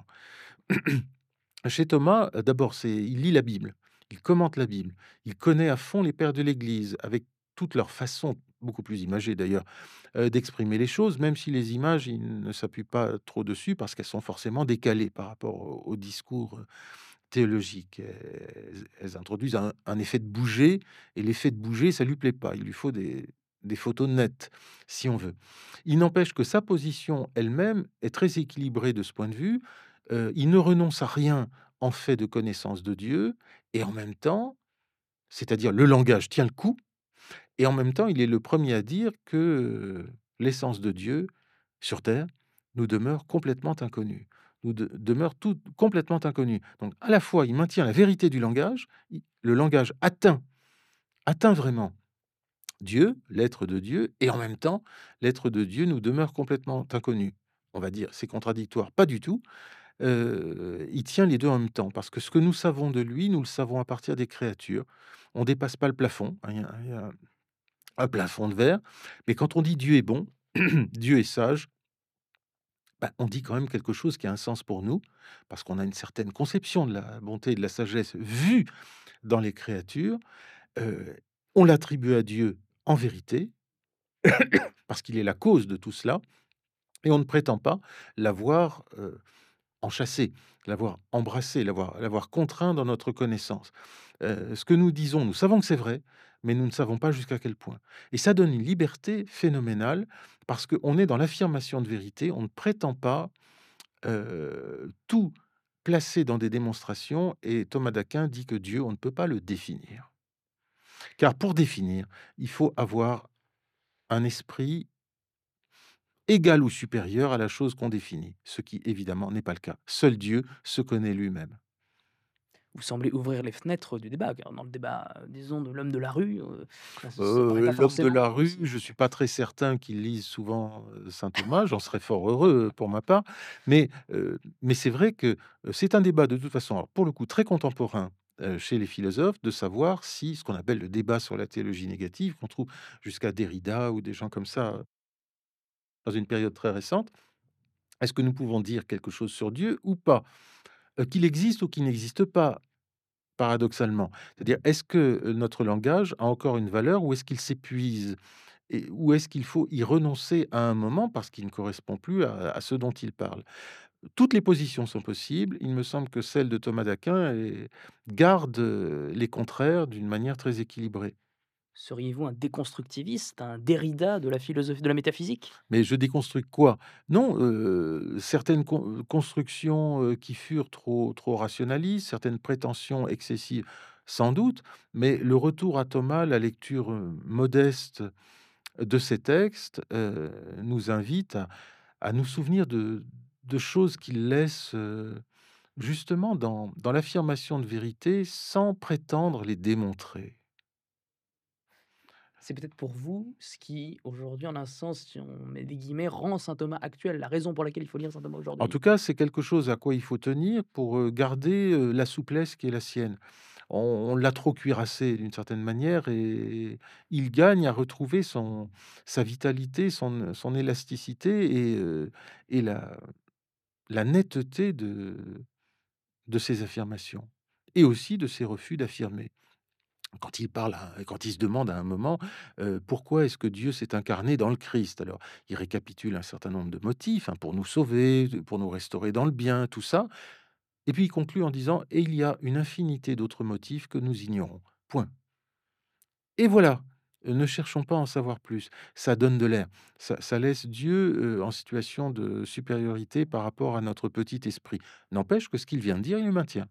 Chez Thomas, d'abord, il lit la Bible, il commente la Bible, il connaît à fond les pères de l'Église avec toute leur façon, beaucoup plus imagée d'ailleurs, d'exprimer les choses, même si les images, ils ne s'appuient pas trop dessus parce qu'elles sont forcément décalées par rapport au discours, théologique. Elles introduisent un effet de bouger et l'effet de bouger, ça lui plaît pas. Il lui faut des photos nettes, si on veut. Il n'empêche que sa position elle-même est très équilibrée de ce point de vue. Il ne renonce à rien en fait de connaissance de Dieu et en même temps, c'est-à-dire le langage tient le coup et en même temps, il est le premier à dire que, l'essence de Dieu sur terre nous demeure complètement inconnue, demeure tout complètement inconnue. Donc à la fois, il maintient la vérité du langage, i le langage atteint vraiment Dieu, l'être de Dieu et en même temps, l'être de Dieu nous demeure complètement inconnu. On va dire, c'est contradictoire, pas du tout. Il tient les 2 en même temps parce que ce que nous savons de lui, nous le savons à partir des créatures. On dépasse pas le plafond, hein, il y a un plafond de verre, mais quand on dit Dieu est bon, Dieu est sage, bah, on dit quand même quelque chose qui a un sens pour nous, parce qu'on a une certaine conception de la bonté et de la sagesse vue dans les créatures. Heu, on l'attribue à Dieu en vérité, parce qu'il est la cause de tout cela et on ne prétend pas l'avoir, enchâssé, l'avoir embrassé, l'avoir contraint dans notre connaissance. Ce que nous disons, nous savons que c'est vrai, mais nous ne savons pas jusqu'à quel point. Et ça donne une liberté phénoménale parce qu'on est dans l'affirmation de vérité, on ne prétend pas tout placer dans des démonstrations et Thomas d'Aquin dit que Dieu, on ne peut pas le définir. Car pour définir, il faut avoir un esprit égal ou supérieur à la chose qu'on définit, ce qui évidemment n'est pas le cas. Seul Dieu se connaît lui-même. Vous semblez ouvrir les fenêtres du débat, car dans le débat, disons, de l'homme de la rue, ça paraît pas L'homme de forcément la rue, aussi je suis pas très certain qu'il lise souvent, saint Thomas, j'en serais fort heureux, pour ma part, mais c'est vrai que, c'est un débat de toute façon, alors pour le coup très contemporain, chez les philosophes, de savoir si ce qu'on appelle le débat sur la théologie négative, qu'on trouve jusqu'à Derrida ou des gens comme ça, dans une période très récente. Est-ce que nous pouvons dire quelque chose sur Dieu ou pas? Qu'il existe ou qu'il n'existe pas? Paradoxalement. C'est-à-dire, est-ce que, notre langage a encore une valeur ou est-ce qu'il s'épuise? Et ou est-ce qu'il faut y renoncer à un moment parce qu'il ne correspond plus à ce dont il parle? Toutes les positions sont possibles. Il me semble que celle de Thomas d'Aquin garde, les contraires d'une manière très équilibrée. seriez-vous un déconstructiviste, un Derrida de la philosophie de la métaphysique? Mais je déconstruis quoi? Non, certaines constructions, qui furent trop rationalistes, certaines prétentions excessives, sans doute, mais le retour à Thomas, la lecture, modeste de ces textes, nous invite à nous souvenir de choses qu'il laisse, justement dans l'affirmation de vérité sans prétendre les démontrer. C'est peut-être pour vous ce qui, aujourd'hui, en un sens, si on met des guillemets, rend saint Thomas actuel, la raison pour laquelle il faut lire saint Thomas En aujourd'hui? tout cas, c'est quelque chose à quoi il faut tenir pour, garder, la souplesse qui est la sienne. On l'a trop cuirassé d'une certaine manière et il gagne à retrouver sa vitalité, son élasticité et la netteté de ses affirmations et aussi de ses refus d'affirmer. Quand il se demande à un moment, pourquoi est-ce que Dieu s'est incarné dans le Christ? Alors, il récapitule un certain nombre de motifs, hein, pour nous sauver, pour nous restaurer dans le bien, tout ça. Et puis il conclut en disant: «Et il y a une infinité d'autres motifs que nous ignorons. Point. Et voilà, ne cherchons pas à en savoir plus». Ça donne de l'air. Ça laisse Dieu, en situation de supériorité par rapport à notre petit esprit. N'empêche que ce qu'il vient de dire, il le maintient.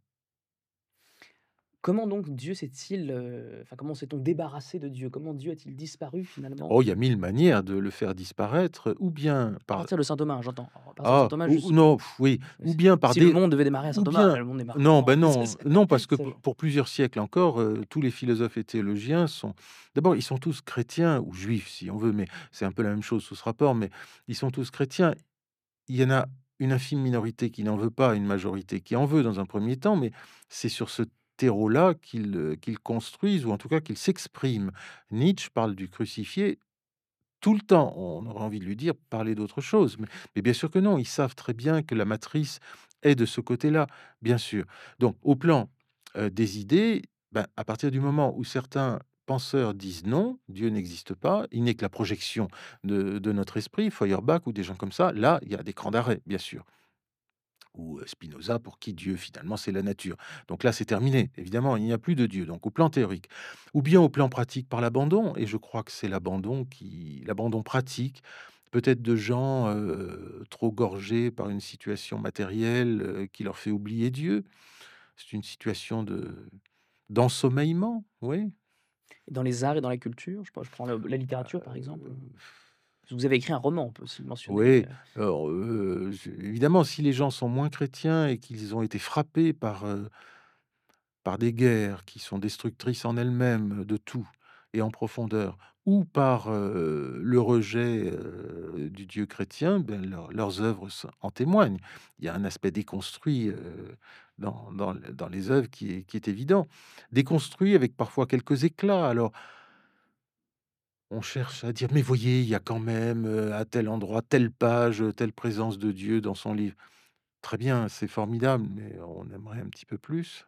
Comment donc Dieu s'est-il, enfin, comment s'est-on débarrassé de Dieu? Comment Dieu a-t-il disparu finalement? Oh, il y a 1000 manières de le faire disparaître, ou bien À par partir de saint Thomas, hein, j'entends. À partir de saint ah, Thomas ou jusque non, pff, oui, ou bien par si le des monde devait démarrer à saint ou Thomas, bien le monde démarre non, comment? ben Ça non, c'est non, parce que ça je pour plusieurs siècles encore, tous les philosophes et théologiens sont d'abord, ils sont tous chrétiens ou juifs si on veut, mais c'est un peu la même chose sous ce rapport, mais ils sont tous chrétiens. Il y en a une infime minorité qui n'en veut pas, une majorité qui en veut dans un premier temps, mais c'est sur ce terreau-là qu'ils construisent ou en tout cas qu'ils s'expriment. Nietzsche parle du crucifié tout le temps. On aurait envie de lui dire: «Parlez d'autre chose», mais bien sûr que non. Ils savent très bien que la matrice est de ce côté-là, bien sûr. Donc au plan, des idées, ben, à partir du moment où certains penseurs disent: «Non, Dieu n'existe pas, il n'est que la projection de notre esprit», Feuerbach ou des gens comme ça, là, il y a des crans d'arrêt, bien sûr. Ou Spinoza, pour qui Dieu, finalement, c'est la nature. Donc là, c'est terminé. Évidemment, il n'y a plus de Dieu, donc au plan théorique. Ou bien au plan pratique par l'abandon, et je crois que c'est l'abandon pratique, peut-être de gens, trop gorgés par une situation matérielle, qui leur fait oublier Dieu. C'est une situation d'ensommeillement, oui. Et dans les arts et dans la culture, je prends la littérature, par exemple. Parce que vous avez écrit un roman, on peut aussi le mentionner, Oui, alors, évidemment, si les gens sont moins chrétiens et qu'ils ont été frappés par des guerres qui sont destructrices en elles-mêmes de tout et en profondeur, ou par, le rejet, du Dieu chrétien, ben, leurs œuvres en témoignent. Il y a un aspect déconstruit, dans les œuvres qui est évident. Déconstruit avec parfois quelques éclats. Alors, on cherche à dire: «Mais voyez, il y a quand même, à tel endroit, telle page, telle présence de Dieu dans son livre». Très bien, c'est formidable, mais on aimerait un petit peu plus.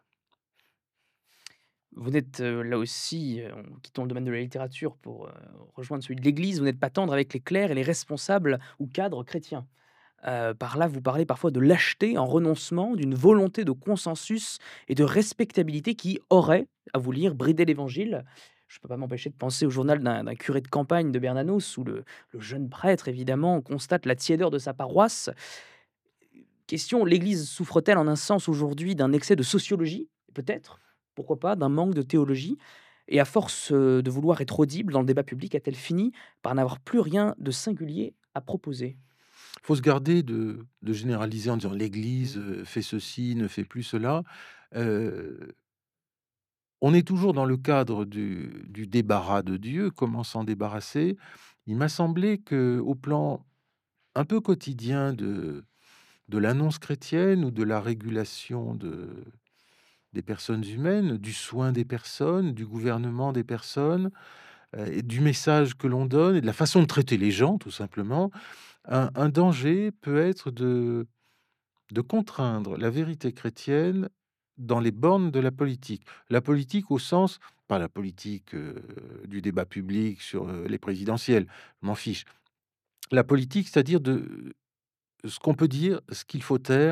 vous n'êtes, là aussi, quittons le domaine de la littérature pour, rejoindre celui de l'Église, vous n'êtes pas tendre avec les clercs et les responsables ou cadres chrétiens. Par là, vous parlez parfois de lâcheté en renoncement, d'une volonté de consensus et de respectabilité qui aurait, à vous lire, bridé l'Évangile. Je ne peux pas m'empêcher de penser au journal d'un curé de campagne de Bernanos où le jeune prêtre, évidemment, constate la tiédeur de sa paroisse. Question, l'Église souffre-t-elle en un sens aujourd'hui d'un excès de sociologie? Peut-être, pourquoi pas, d'un manque de théologie? Et à force, de vouloir être audible dans le débat public, a-t-elle fini par n'avoir plus rien de singulier à proposer? Faut se garder de généraliser en disant: «L'Église, fait ceci, ne fait plus cela». Heu, on est toujours dans le cadre du débarras de Dieu. Comment s'en débarrasser? Il m'a semblé que au plan un peu quotidien de l'annonce chrétienne ou de la régulation des personnes humaines, du soin des personnes, du gouvernement des personnes, et du message que l'on donne et de la façon de traiter les gens, tout simplement, un danger peut être de contraindre la vérité chrétienne dans les bornes de la politique. La politique au sens, pas la politique, du débat public sur, les présidentielles, je m'en fiche. La politique, c'est-à-dire de ce qu'on peut dire, ce qu'il faut taire,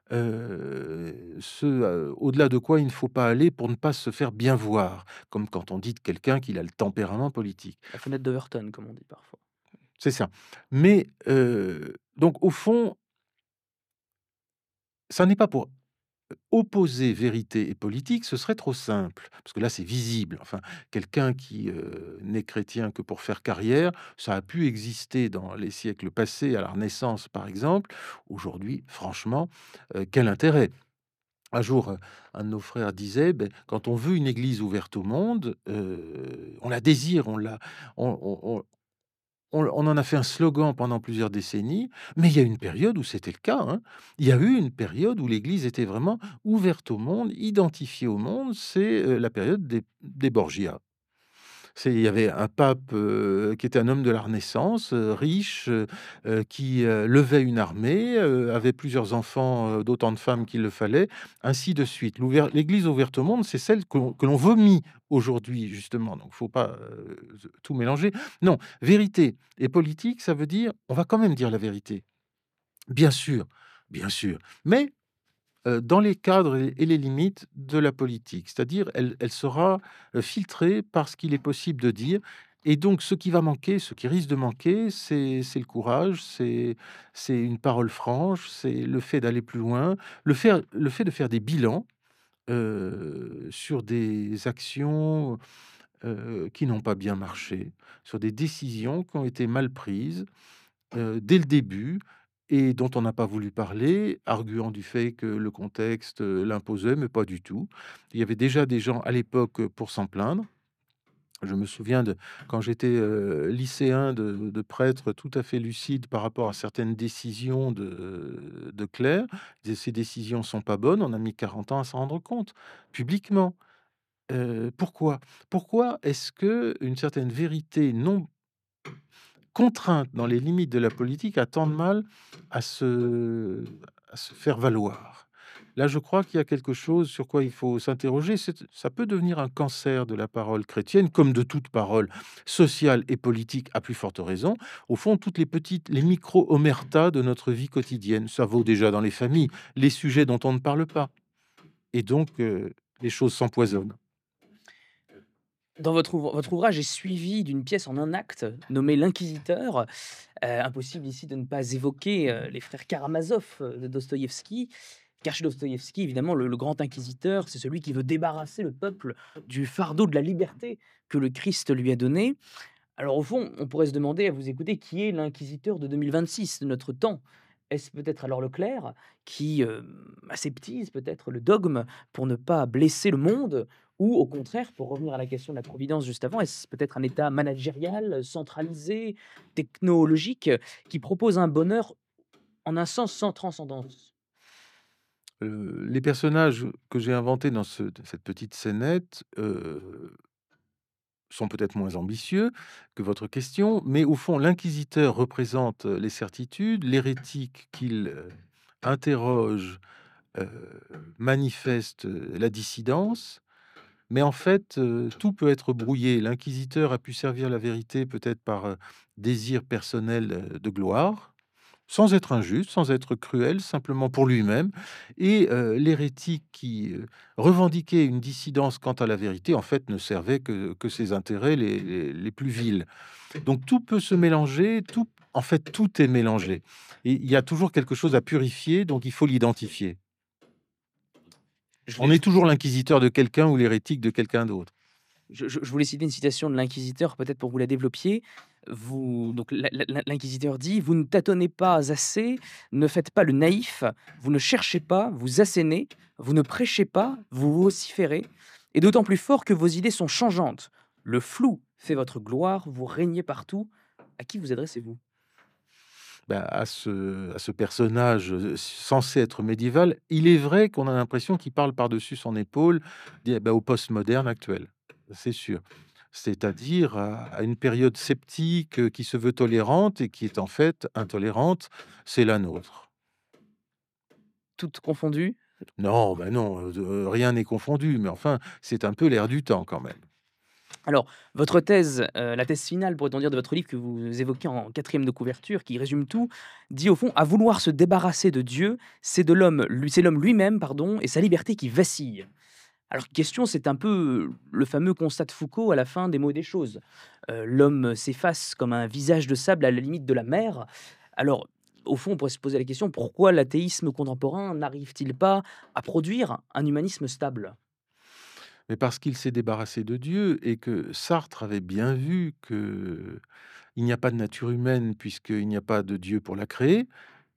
au-delà de quoi il ne faut pas aller pour ne pas se faire bien voir, comme quand on dit de quelqu'un qu'il a le tempérament politique. La fenêtre d'Overton, comme on dit parfois. C'est ça. Mais, donc au fond, ça n'est pas pour opposer vérité et politique, ce serait trop simple, parce que là, c'est visible. Enfin, quelqu'un qui, n'est chrétien que pour faire carrière, ça a pu exister dans les siècles passés, à la Renaissance, par exemple. Aujourd'hui, franchement, quel intérêt? Un jour, un de nos frères disait: «Beh, quand on veut une église ouverte au monde, on la désire, on on en a fait un slogan pendant plusieurs décennies, mais il y a une période où c'était le cas, hein. Il y a eu une période où l'Église était vraiment ouverte au monde, identifiée au monde, c'est, la période des Borgia. Il y avait un pape, qui était un homme de la Renaissance, riche, qui, levait une armée, avait plusieurs enfants, d'autant de femmes qu'il le fallait, ainsi de suite. L'Église ouverte au monde, c'est celle que l'on vomit aujourd'hui, justement, donc faut pas, tout mélanger. Non, vérité et politique, ça veut dire on va quand même dire la vérité. Bien sûr, bien sûr, mais dans les cadres et les limites de la politique. C'est-à-dire, elle sera, filtrée par ce qu'il est possible de dire et donc ce qui va manquer, ce qui risque de manquer, c'est le courage, c'est une parole franche, c'est le fait d'aller plus loin, le fait de faire des bilans, sur des actions, qui n'ont pas bien marché, sur des décisions qui ont été mal prises, dès le début et dont on n'a pas voulu parler, arguant du fait que le contexte, l'imposait, mais pas du tout. Il y avait déjà des gens à l'époque, pour s'en plaindre. Je me souviens de quand j'étais, lycéen de prêtres tout à fait lucides par rapport à certaines décisions de clercs. Ils disaient: «Ces décisions sont pas bonnes». On a mis 40 ans à s'en rendre compte, publiquement. Pourquoi? Pourquoi est-ce que une certaine vérité non contrainte dans les limites de la politique a tant de mal à se à se faire valoir. Là, je crois qu'il y a quelque chose sur quoi il faut s'interroger. Ça peut devenir un cancer de la parole chrétienne, comme de toute parole sociale et politique, à plus forte raison. Au fond, toutes les micro-omertas de notre vie quotidienne. Ça vaut déjà dans les familles, les sujets dont on ne parle pas. Et donc, les choses s'empoisonnent. Dans votre ouvrage est suivi d'une pièce en un acte nommée L'Inquisiteur. Impossible ici de ne pas évoquer, les frères Karamazov, de Dostoïevski. Car chez Dostoïevski, évidemment, le grand inquisiteur, c'est celui qui veut débarrasser le peuple du fardeau de la liberté que le Christ lui a donné. Alors au fond, on pourrait se demander à vous écouter qui est l'inquisiteur de 2026, de notre temps? Est-ce peut-être alors le clerc qui, aseptise peut-être le dogme pour ne pas blesser le monde? Ou au contraire, pour revenir à la question de la providence juste avant, est-ce peut-être un État managérial, centralisé, technologique, qui propose un bonheur en un sens sans transcendance? Les personnages que j'ai inventés dans cette petite scénette, sont peut-être moins ambitieux que votre question, mais au fond, l'inquisiteur représente les certitudes, l'hérétique qu'il interroge euh, manifeste la dissidence, mais en fait, tout peut être brouillé. L'inquisiteur a pu servir la vérité peut-être par désir personnel de gloire, sans être injuste, sans être cruel, simplement pour lui-même. Et l'hérétique qui revendiquait une dissidence quant à la vérité, en fait, ne servait que ses intérêts les plus vils. Donc tout peut se mélanger, en fait, tout est mélangé. Et il y a toujours quelque chose à purifier, donc il faut l'identifier. Je On vais est toujours l'inquisiteur de quelqu'un ou l'hérétique de quelqu'un d'autre. je voulais citer une citation de l'inquisiteur, peut-être pour vous la développiez. Donc l'inquisiteur dit: «Vous ne tâtonnez pas assez, ne faites pas le naïf, vous ne cherchez pas, vous assénez, vous ne prêchez pas, vous vociférez, et d'autant plus fort que vos idées sont changeantes. Le flou fait votre gloire, vous régnez partout. À qui vous adressez-vous?» Bah, à ce personnage, censé être médiéval, il est vrai qu'on a l'impression qu'il parle par-dessus son épaule, au postmoderne actuel, c'est sûr. C'est-à-dire à une période sceptique, qui se veut tolérante et qui est en fait intolérante, c'est la nôtre. Toutes confondues? Non, non, rien n'est confondu, mais enfin, c'est un peu l'air du temps quand même. Alors, votre thèse, la thèse finale, pourrait-on dire, de votre livre que vous évoquez en quatrième de couverture, qui résume tout, dit au fond: «À vouloir se débarrasser de Dieu, c'est l'homme lui-même, pardon, et sa liberté qui vacille». Alors question, c'est un peu le fameux constat de Foucault à la fin des Mots et des choses. L'homme s'efface comme un visage de sable à la limite de la mer. Alors, au fond, on pourrait se poser la question: pourquoi l'athéisme contemporain n'arrive-t-il pas à produire un humanisme stable? Mais parce qu'il s'est débarrassé de Dieu et que Sartre avait bien vu que il n'y a pas de nature humaine puisqu'il n'y a pas de Dieu pour la créer.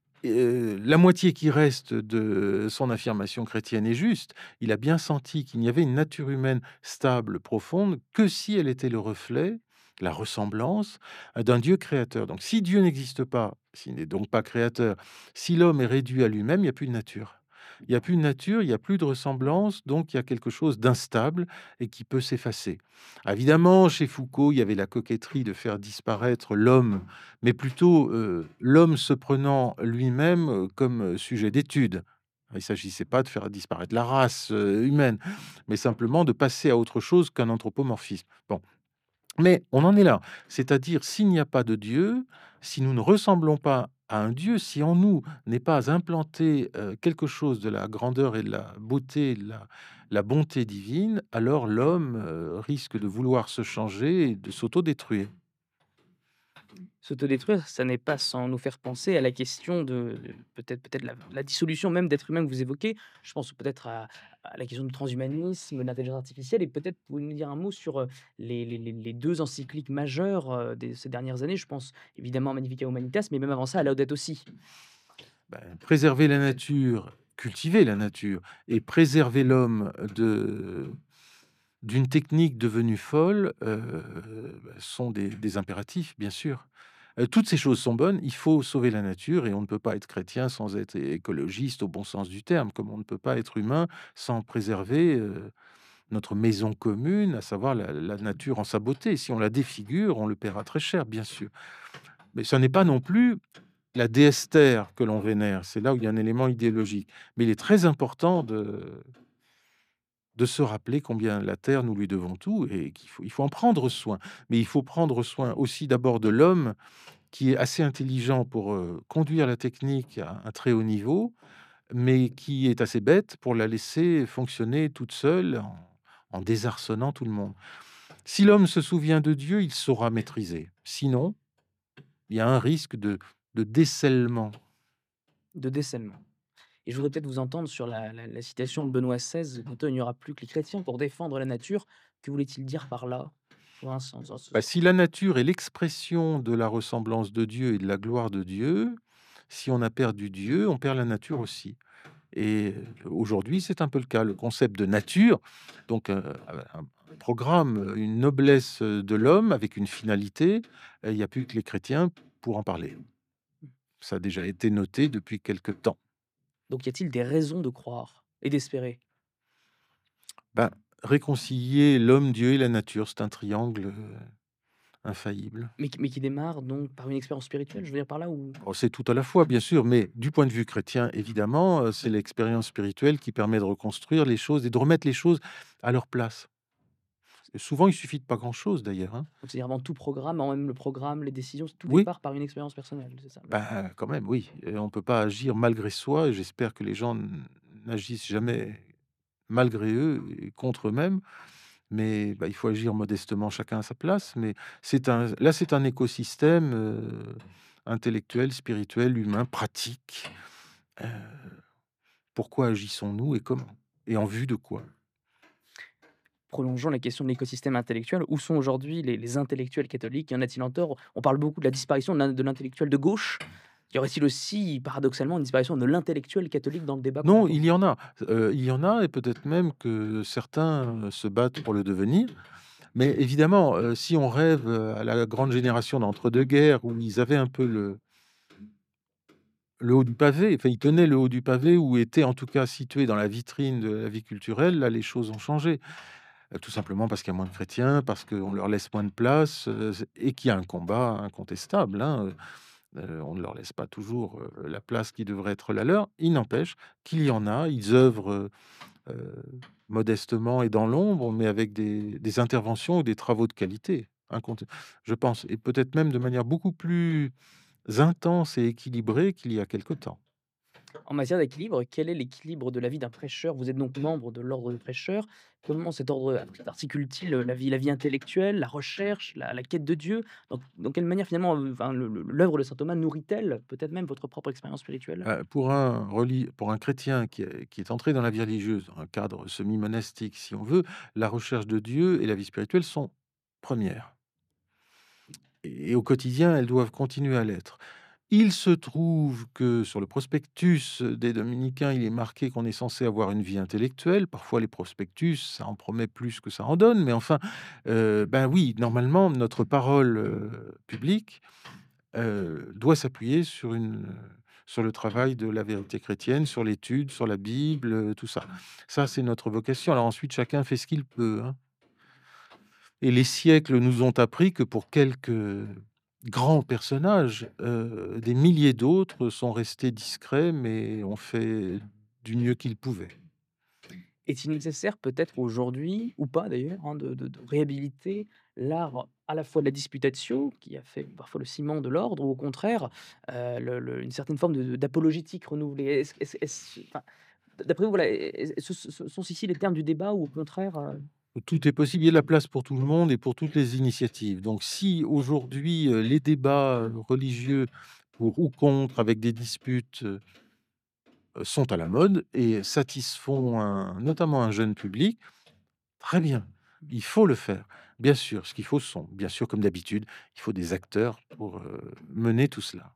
La moitié qui reste de son affirmation chrétienne est juste. Il a bien senti qu'il n'y avait une nature humaine stable, profonde, que si elle était le reflet, la ressemblance, d'un Dieu créateur. Donc si Dieu n'existe pas, s'il n'est donc pas créateur, si l'homme est réduit à lui-même, il n'y a plus de nature. Il n'y a plus de nature, il n'y a plus de ressemblance, donc il y a quelque chose d'instable et qui peut s'effacer. Évidemment, chez Foucault, il y avait la coquetterie de faire disparaître l'homme, mais plutôt l'homme se prenant lui-même comme sujet d'étude. Il ne s'agissait pas de faire disparaître la race humaine, mais simplement de passer à autre chose qu'un anthropomorphisme. Bon, mais on en est là. C'est-à-dire, s'il n'y a pas de Dieu, si nous ne ressemblons pas à un Dieu, si en nous n'est pas implanté quelque chose de la grandeur et de la beauté, de la bonté divine, alors l'homme risque de vouloir se changer et de s'autodétruire. S'autodétruire, ça n'est pas sans nous faire penser à la question de peut-être la dissolution même d'êtres humains que vous évoquez. Je pense peut-être à la question du transhumanisme, de l'intelligence artificielle, et peut-être pouvez-vous nous dire un mot sur, les 2 encycliques majeures, de ces dernières années? Je pense évidemment à Magnificat Humanitas, mais même avant ça à Laudato Si. Préserver la nature, cultiver la nature et préserver l'homme d'une technique devenue folle, sont des impératifs, bien sûr. Toutes ces choses sont bonnes, il faut sauver la nature et on ne peut pas être chrétien sans être écologiste au bon sens du terme, comme on ne peut pas être humain sans préserver, notre maison commune, à savoir la nature en sa beauté. Si on la défigure, on le paiera très cher, bien sûr. Mais ça n'est pas non plus la déesse Terre que l'on vénère, c'est là où il y a un élément idéologique. Mais il est très important de se rappeler combien la terre, nous lui devons tout et qu'il faut en prendre soin. Mais il faut prendre soin aussi d'abord de l'homme qui est assez intelligent pour, conduire la technique à un très haut niveau, mais qui est assez bête pour la laisser fonctionner toute seule en désarçonnant tout le monde. Si l'homme se souvient de Dieu, il saura maîtriser. Sinon, il y a un risque de décèlement. de décèlement. Et je voudrais peut-être vous entendre sur la citation de Benoît XVI: «Bientôt, il n'y aura plus que les chrétiens pour défendre la nature». Que voulait-il dire par là? Pour un sens dans ce Bah, si la nature est l'expression de la ressemblance de Dieu et de la gloire de Dieu, si on a perdu Dieu, on perd la nature aussi. Et aujourd'hui, c'est un peu le cas. Le concept de nature, donc un programme, une noblesse, de l'homme avec une finalité, il n'y a plus que les chrétiens pour en parler. Ça a déjà été noté depuis quelque temps. donc y a-t-il des raisons de croire et d'espérer? Ben, réconcilier l'homme, Dieu et la nature, c'est un triangle, infaillible. Mais qui démarre donc par une expérience spirituelle, je veux dire par là, ou? Oh, c'est tout à la fois, bien sûr, mais du point de vue chrétien, évidemment, c'est l'expérience spirituelle qui permet de reconstruire les choses et de remettre les choses à leur place. Souvent, il suffit de pas grand-chose d'ailleurs, hein. Donc c'est-à-dire avant tout programme, avant même le programme, les décisions, tout Oui, départ par une expérience personnelle, c'est ça? bah, quand même, oui, on peut pas agir malgré soi et j'espère que les gens n'agissent jamais malgré eux et contre eux-mêmes, mais bah, il faut agir modestement, chacun à sa place, mais c'est un écosystème, intellectuel, spirituel, humain, pratique. Heu, Pourquoi agissons-nous et comment? Et en vue de quoi? Prolongeons la question de l'écosystème intellectuel. Où sont aujourd'hui les intellectuels catholiques? Y en a-t-il encore? On parle beaucoup de la disparition de l'intellectuel de gauche. Y aurait-il aussi, paradoxalement, une disparition de l'intellectuel catholique dans le débat Non, contemporain? il y en a et peut-être même que certains, se battent pour le devenir. Mais évidemment, si on rêve, à la grande génération d'entre-deux-guerres où ils avaient un peu le haut du pavé, enfin, ils tenaient le haut du pavé ou étaient en tout cas situés dans la vitrine de la vie culturelle, là, les choses ont changé. Tout simplement parce qu'il y a moins de chrétiens, parce qu'on leur laisse moins de place, et qu'il y a un combat incontestable, hein, on ne leur laisse pas toujours, la place qui devrait être la leur. Il n'empêche qu'il y en a, ils œuvrent, modestement et dans l'ombre, mais avec des interventions ou des travaux de qualité, je pense et peut-être même de manière beaucoup plus intense et équilibrée qu'il y a quelque temps. En matière d'équilibre, quel est l'équilibre de la vie d'un prêcheur? Vous êtes donc membre de l'ordre des prêcheurs. Comment cet ordre articule-t-il la vie intellectuelle, la recherche, la quête de Dieu? Dans quelle manière finalement, enfin, l'œuvre de saint Thomas nourrit-elle peut-être même votre propre expérience spirituelle? Pour un chrétien qui est entré dans la vie religieuse, dans un cadre semi-monastique si on veut, la recherche de Dieu et la vie spirituelle sont premières et au quotidien, elles doivent continuer à l'être. Il se trouve que sur le prospectus des dominicains, il est marqué qu'on est censé avoir une vie intellectuelle. Parfois, les prospectus, ça en promet plus que ça en donne, mais enfin, ben oui, normalement, notre parole, publique, doit s'appuyer sur le travail de la vérité chrétienne, sur l'étude, sur la Bible, tout ça. Ça, c'est notre vocation. Alors ensuite, chacun fait ce qu'il peut, hein et les siècles nous ont appris que pour quelques grands personnages, des milliers d'autres sont restés discrets, mais ont fait du mieux qu'ils pouvaient. Est-il nécessaire peut-être aujourd'hui, ou pas d'ailleurs, hein, de réhabiliter l'art à la fois de la disputatio, qui a fait parfois le ciment de l'ordre, ou au contraire, une certaine forme d'apologétique renouvelée? Enfin, d'après vous, voilà, sont ici les termes du débat, ou au contraire, Tout est possible, il y a de la place pour tout le monde et pour toutes les initiatives. Donc si aujourd'hui, les débats, religieux pour ou contre avec des disputes, sont à la mode et satisfont notamment un jeune public, très bien, il faut le faire. Bien sûr, ce qu'il faut, ce sont bien sûr, comme d'habitude, il faut des acteurs pour, mener tout cela.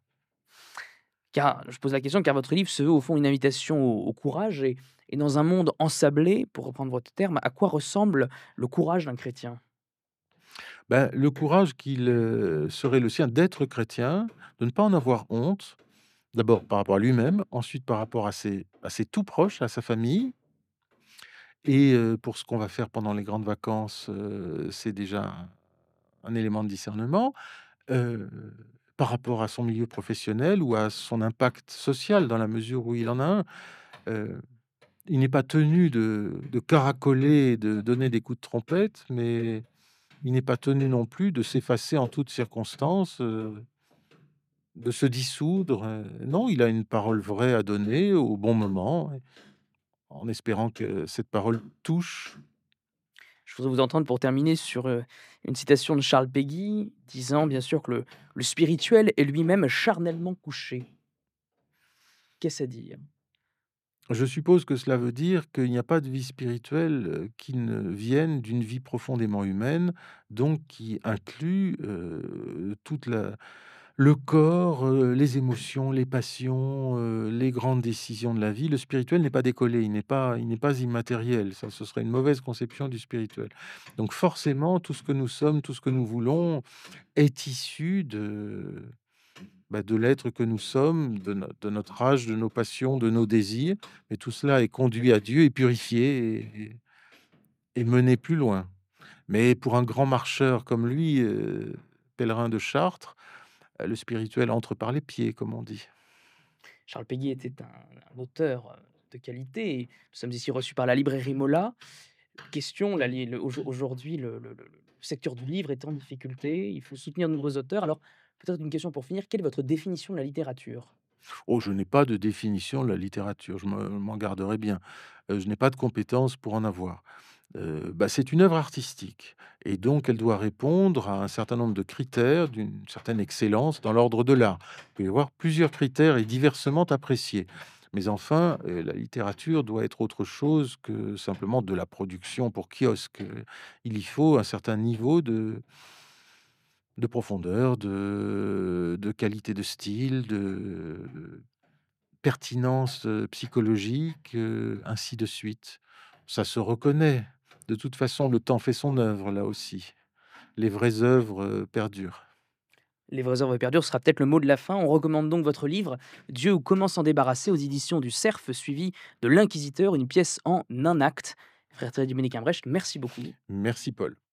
car je pose la question car votre livre se veut au fond une invitation au courage, et dans un monde ensablé, pour reprendre votre terme, à quoi ressemble le courage d'un chrétien? Ben, le courage qu'il, serait le sien d'être chrétien, de ne pas en avoir honte, d'abord par rapport à lui-même, ensuite par rapport à ses tout proches, à sa famille et pour ce qu'on va faire pendant les grandes vacances, c'est déjà un élément de discernement. Heu, par rapport à son milieu professionnel ou à son impact social dans la mesure où il en a un. Heu, il n'est pas tenu de caracoler et de donner des coups de trompette, mais il n'est pas tenu non plus de s'effacer en toutes circonstances, de se dissoudre, non, il a une parole vraie à donner au bon moment, en espérant que cette parole touche. Je voudrais vous entendre pour terminer sur, une citation de Charles Péguy disant bien sûr que le spirituel est lui-même charnellement couché. Qu'est-ce à dire? Je suppose que cela veut dire qu'il n'y a pas de vie spirituelle, qui ne vienne d'une vie profondément humaine, donc qui inclut, toute la le corps, les émotions, les passions, les grandes décisions de la vie. Le spirituel n'est pas décollé, il n'est pas immatériel. Ça, ce serait une mauvaise conception du spirituel. Donc forcément, tout ce que nous sommes, tout ce que nous voulons est issu de l'être que nous sommes, de notre âge, de nos passions, de nos désirs. Et tout cela est conduit à Dieu et purifié et mené plus loin. Mais pour un grand marcheur comme lui, pèlerin de Chartres, le spirituel entre par les pieds, comme on dit. Charles Péguy était un auteur, de qualité et nous sommes ici reçus par la librairie Mola. Question, la li le aujourd'hui le secteur du livre est en difficulté, il faut soutenir de nombreux auteurs. Alors peut-être une question pour finir, quelle est votre définition de la littérature? Oh, je n'ai pas de définition de la littérature, m'en garderai bien. Je n'ai pas de compétences pour en avoir. C'est une œuvre artistique et donc elle doit répondre à un certain nombre de critères d'une certaine excellence dans l'ordre de l'art. Il peut y avoir plusieurs critères et diversement appréciés. Mais enfin, la littérature doit être autre chose que simplement de la production pour kiosque. Il y faut un certain niveau de profondeur, de qualité de style, de pertinence, psychologique, ainsi de suite. Ça se reconnaît. De toute façon, le temps fait son œuvre, là aussi. Les vraies œuvres, perdurent. Les vraies œuvres perdues sera peut-être le mot de la fin. On recommande donc votre livre Dieu ou comment s'en débarrasser aux éditions du Cerf, suivi de L'Inquisiteur, une pièce en un acte. Frère Thierry Dominique Imbrecht, merci beaucoup. Merci Paul.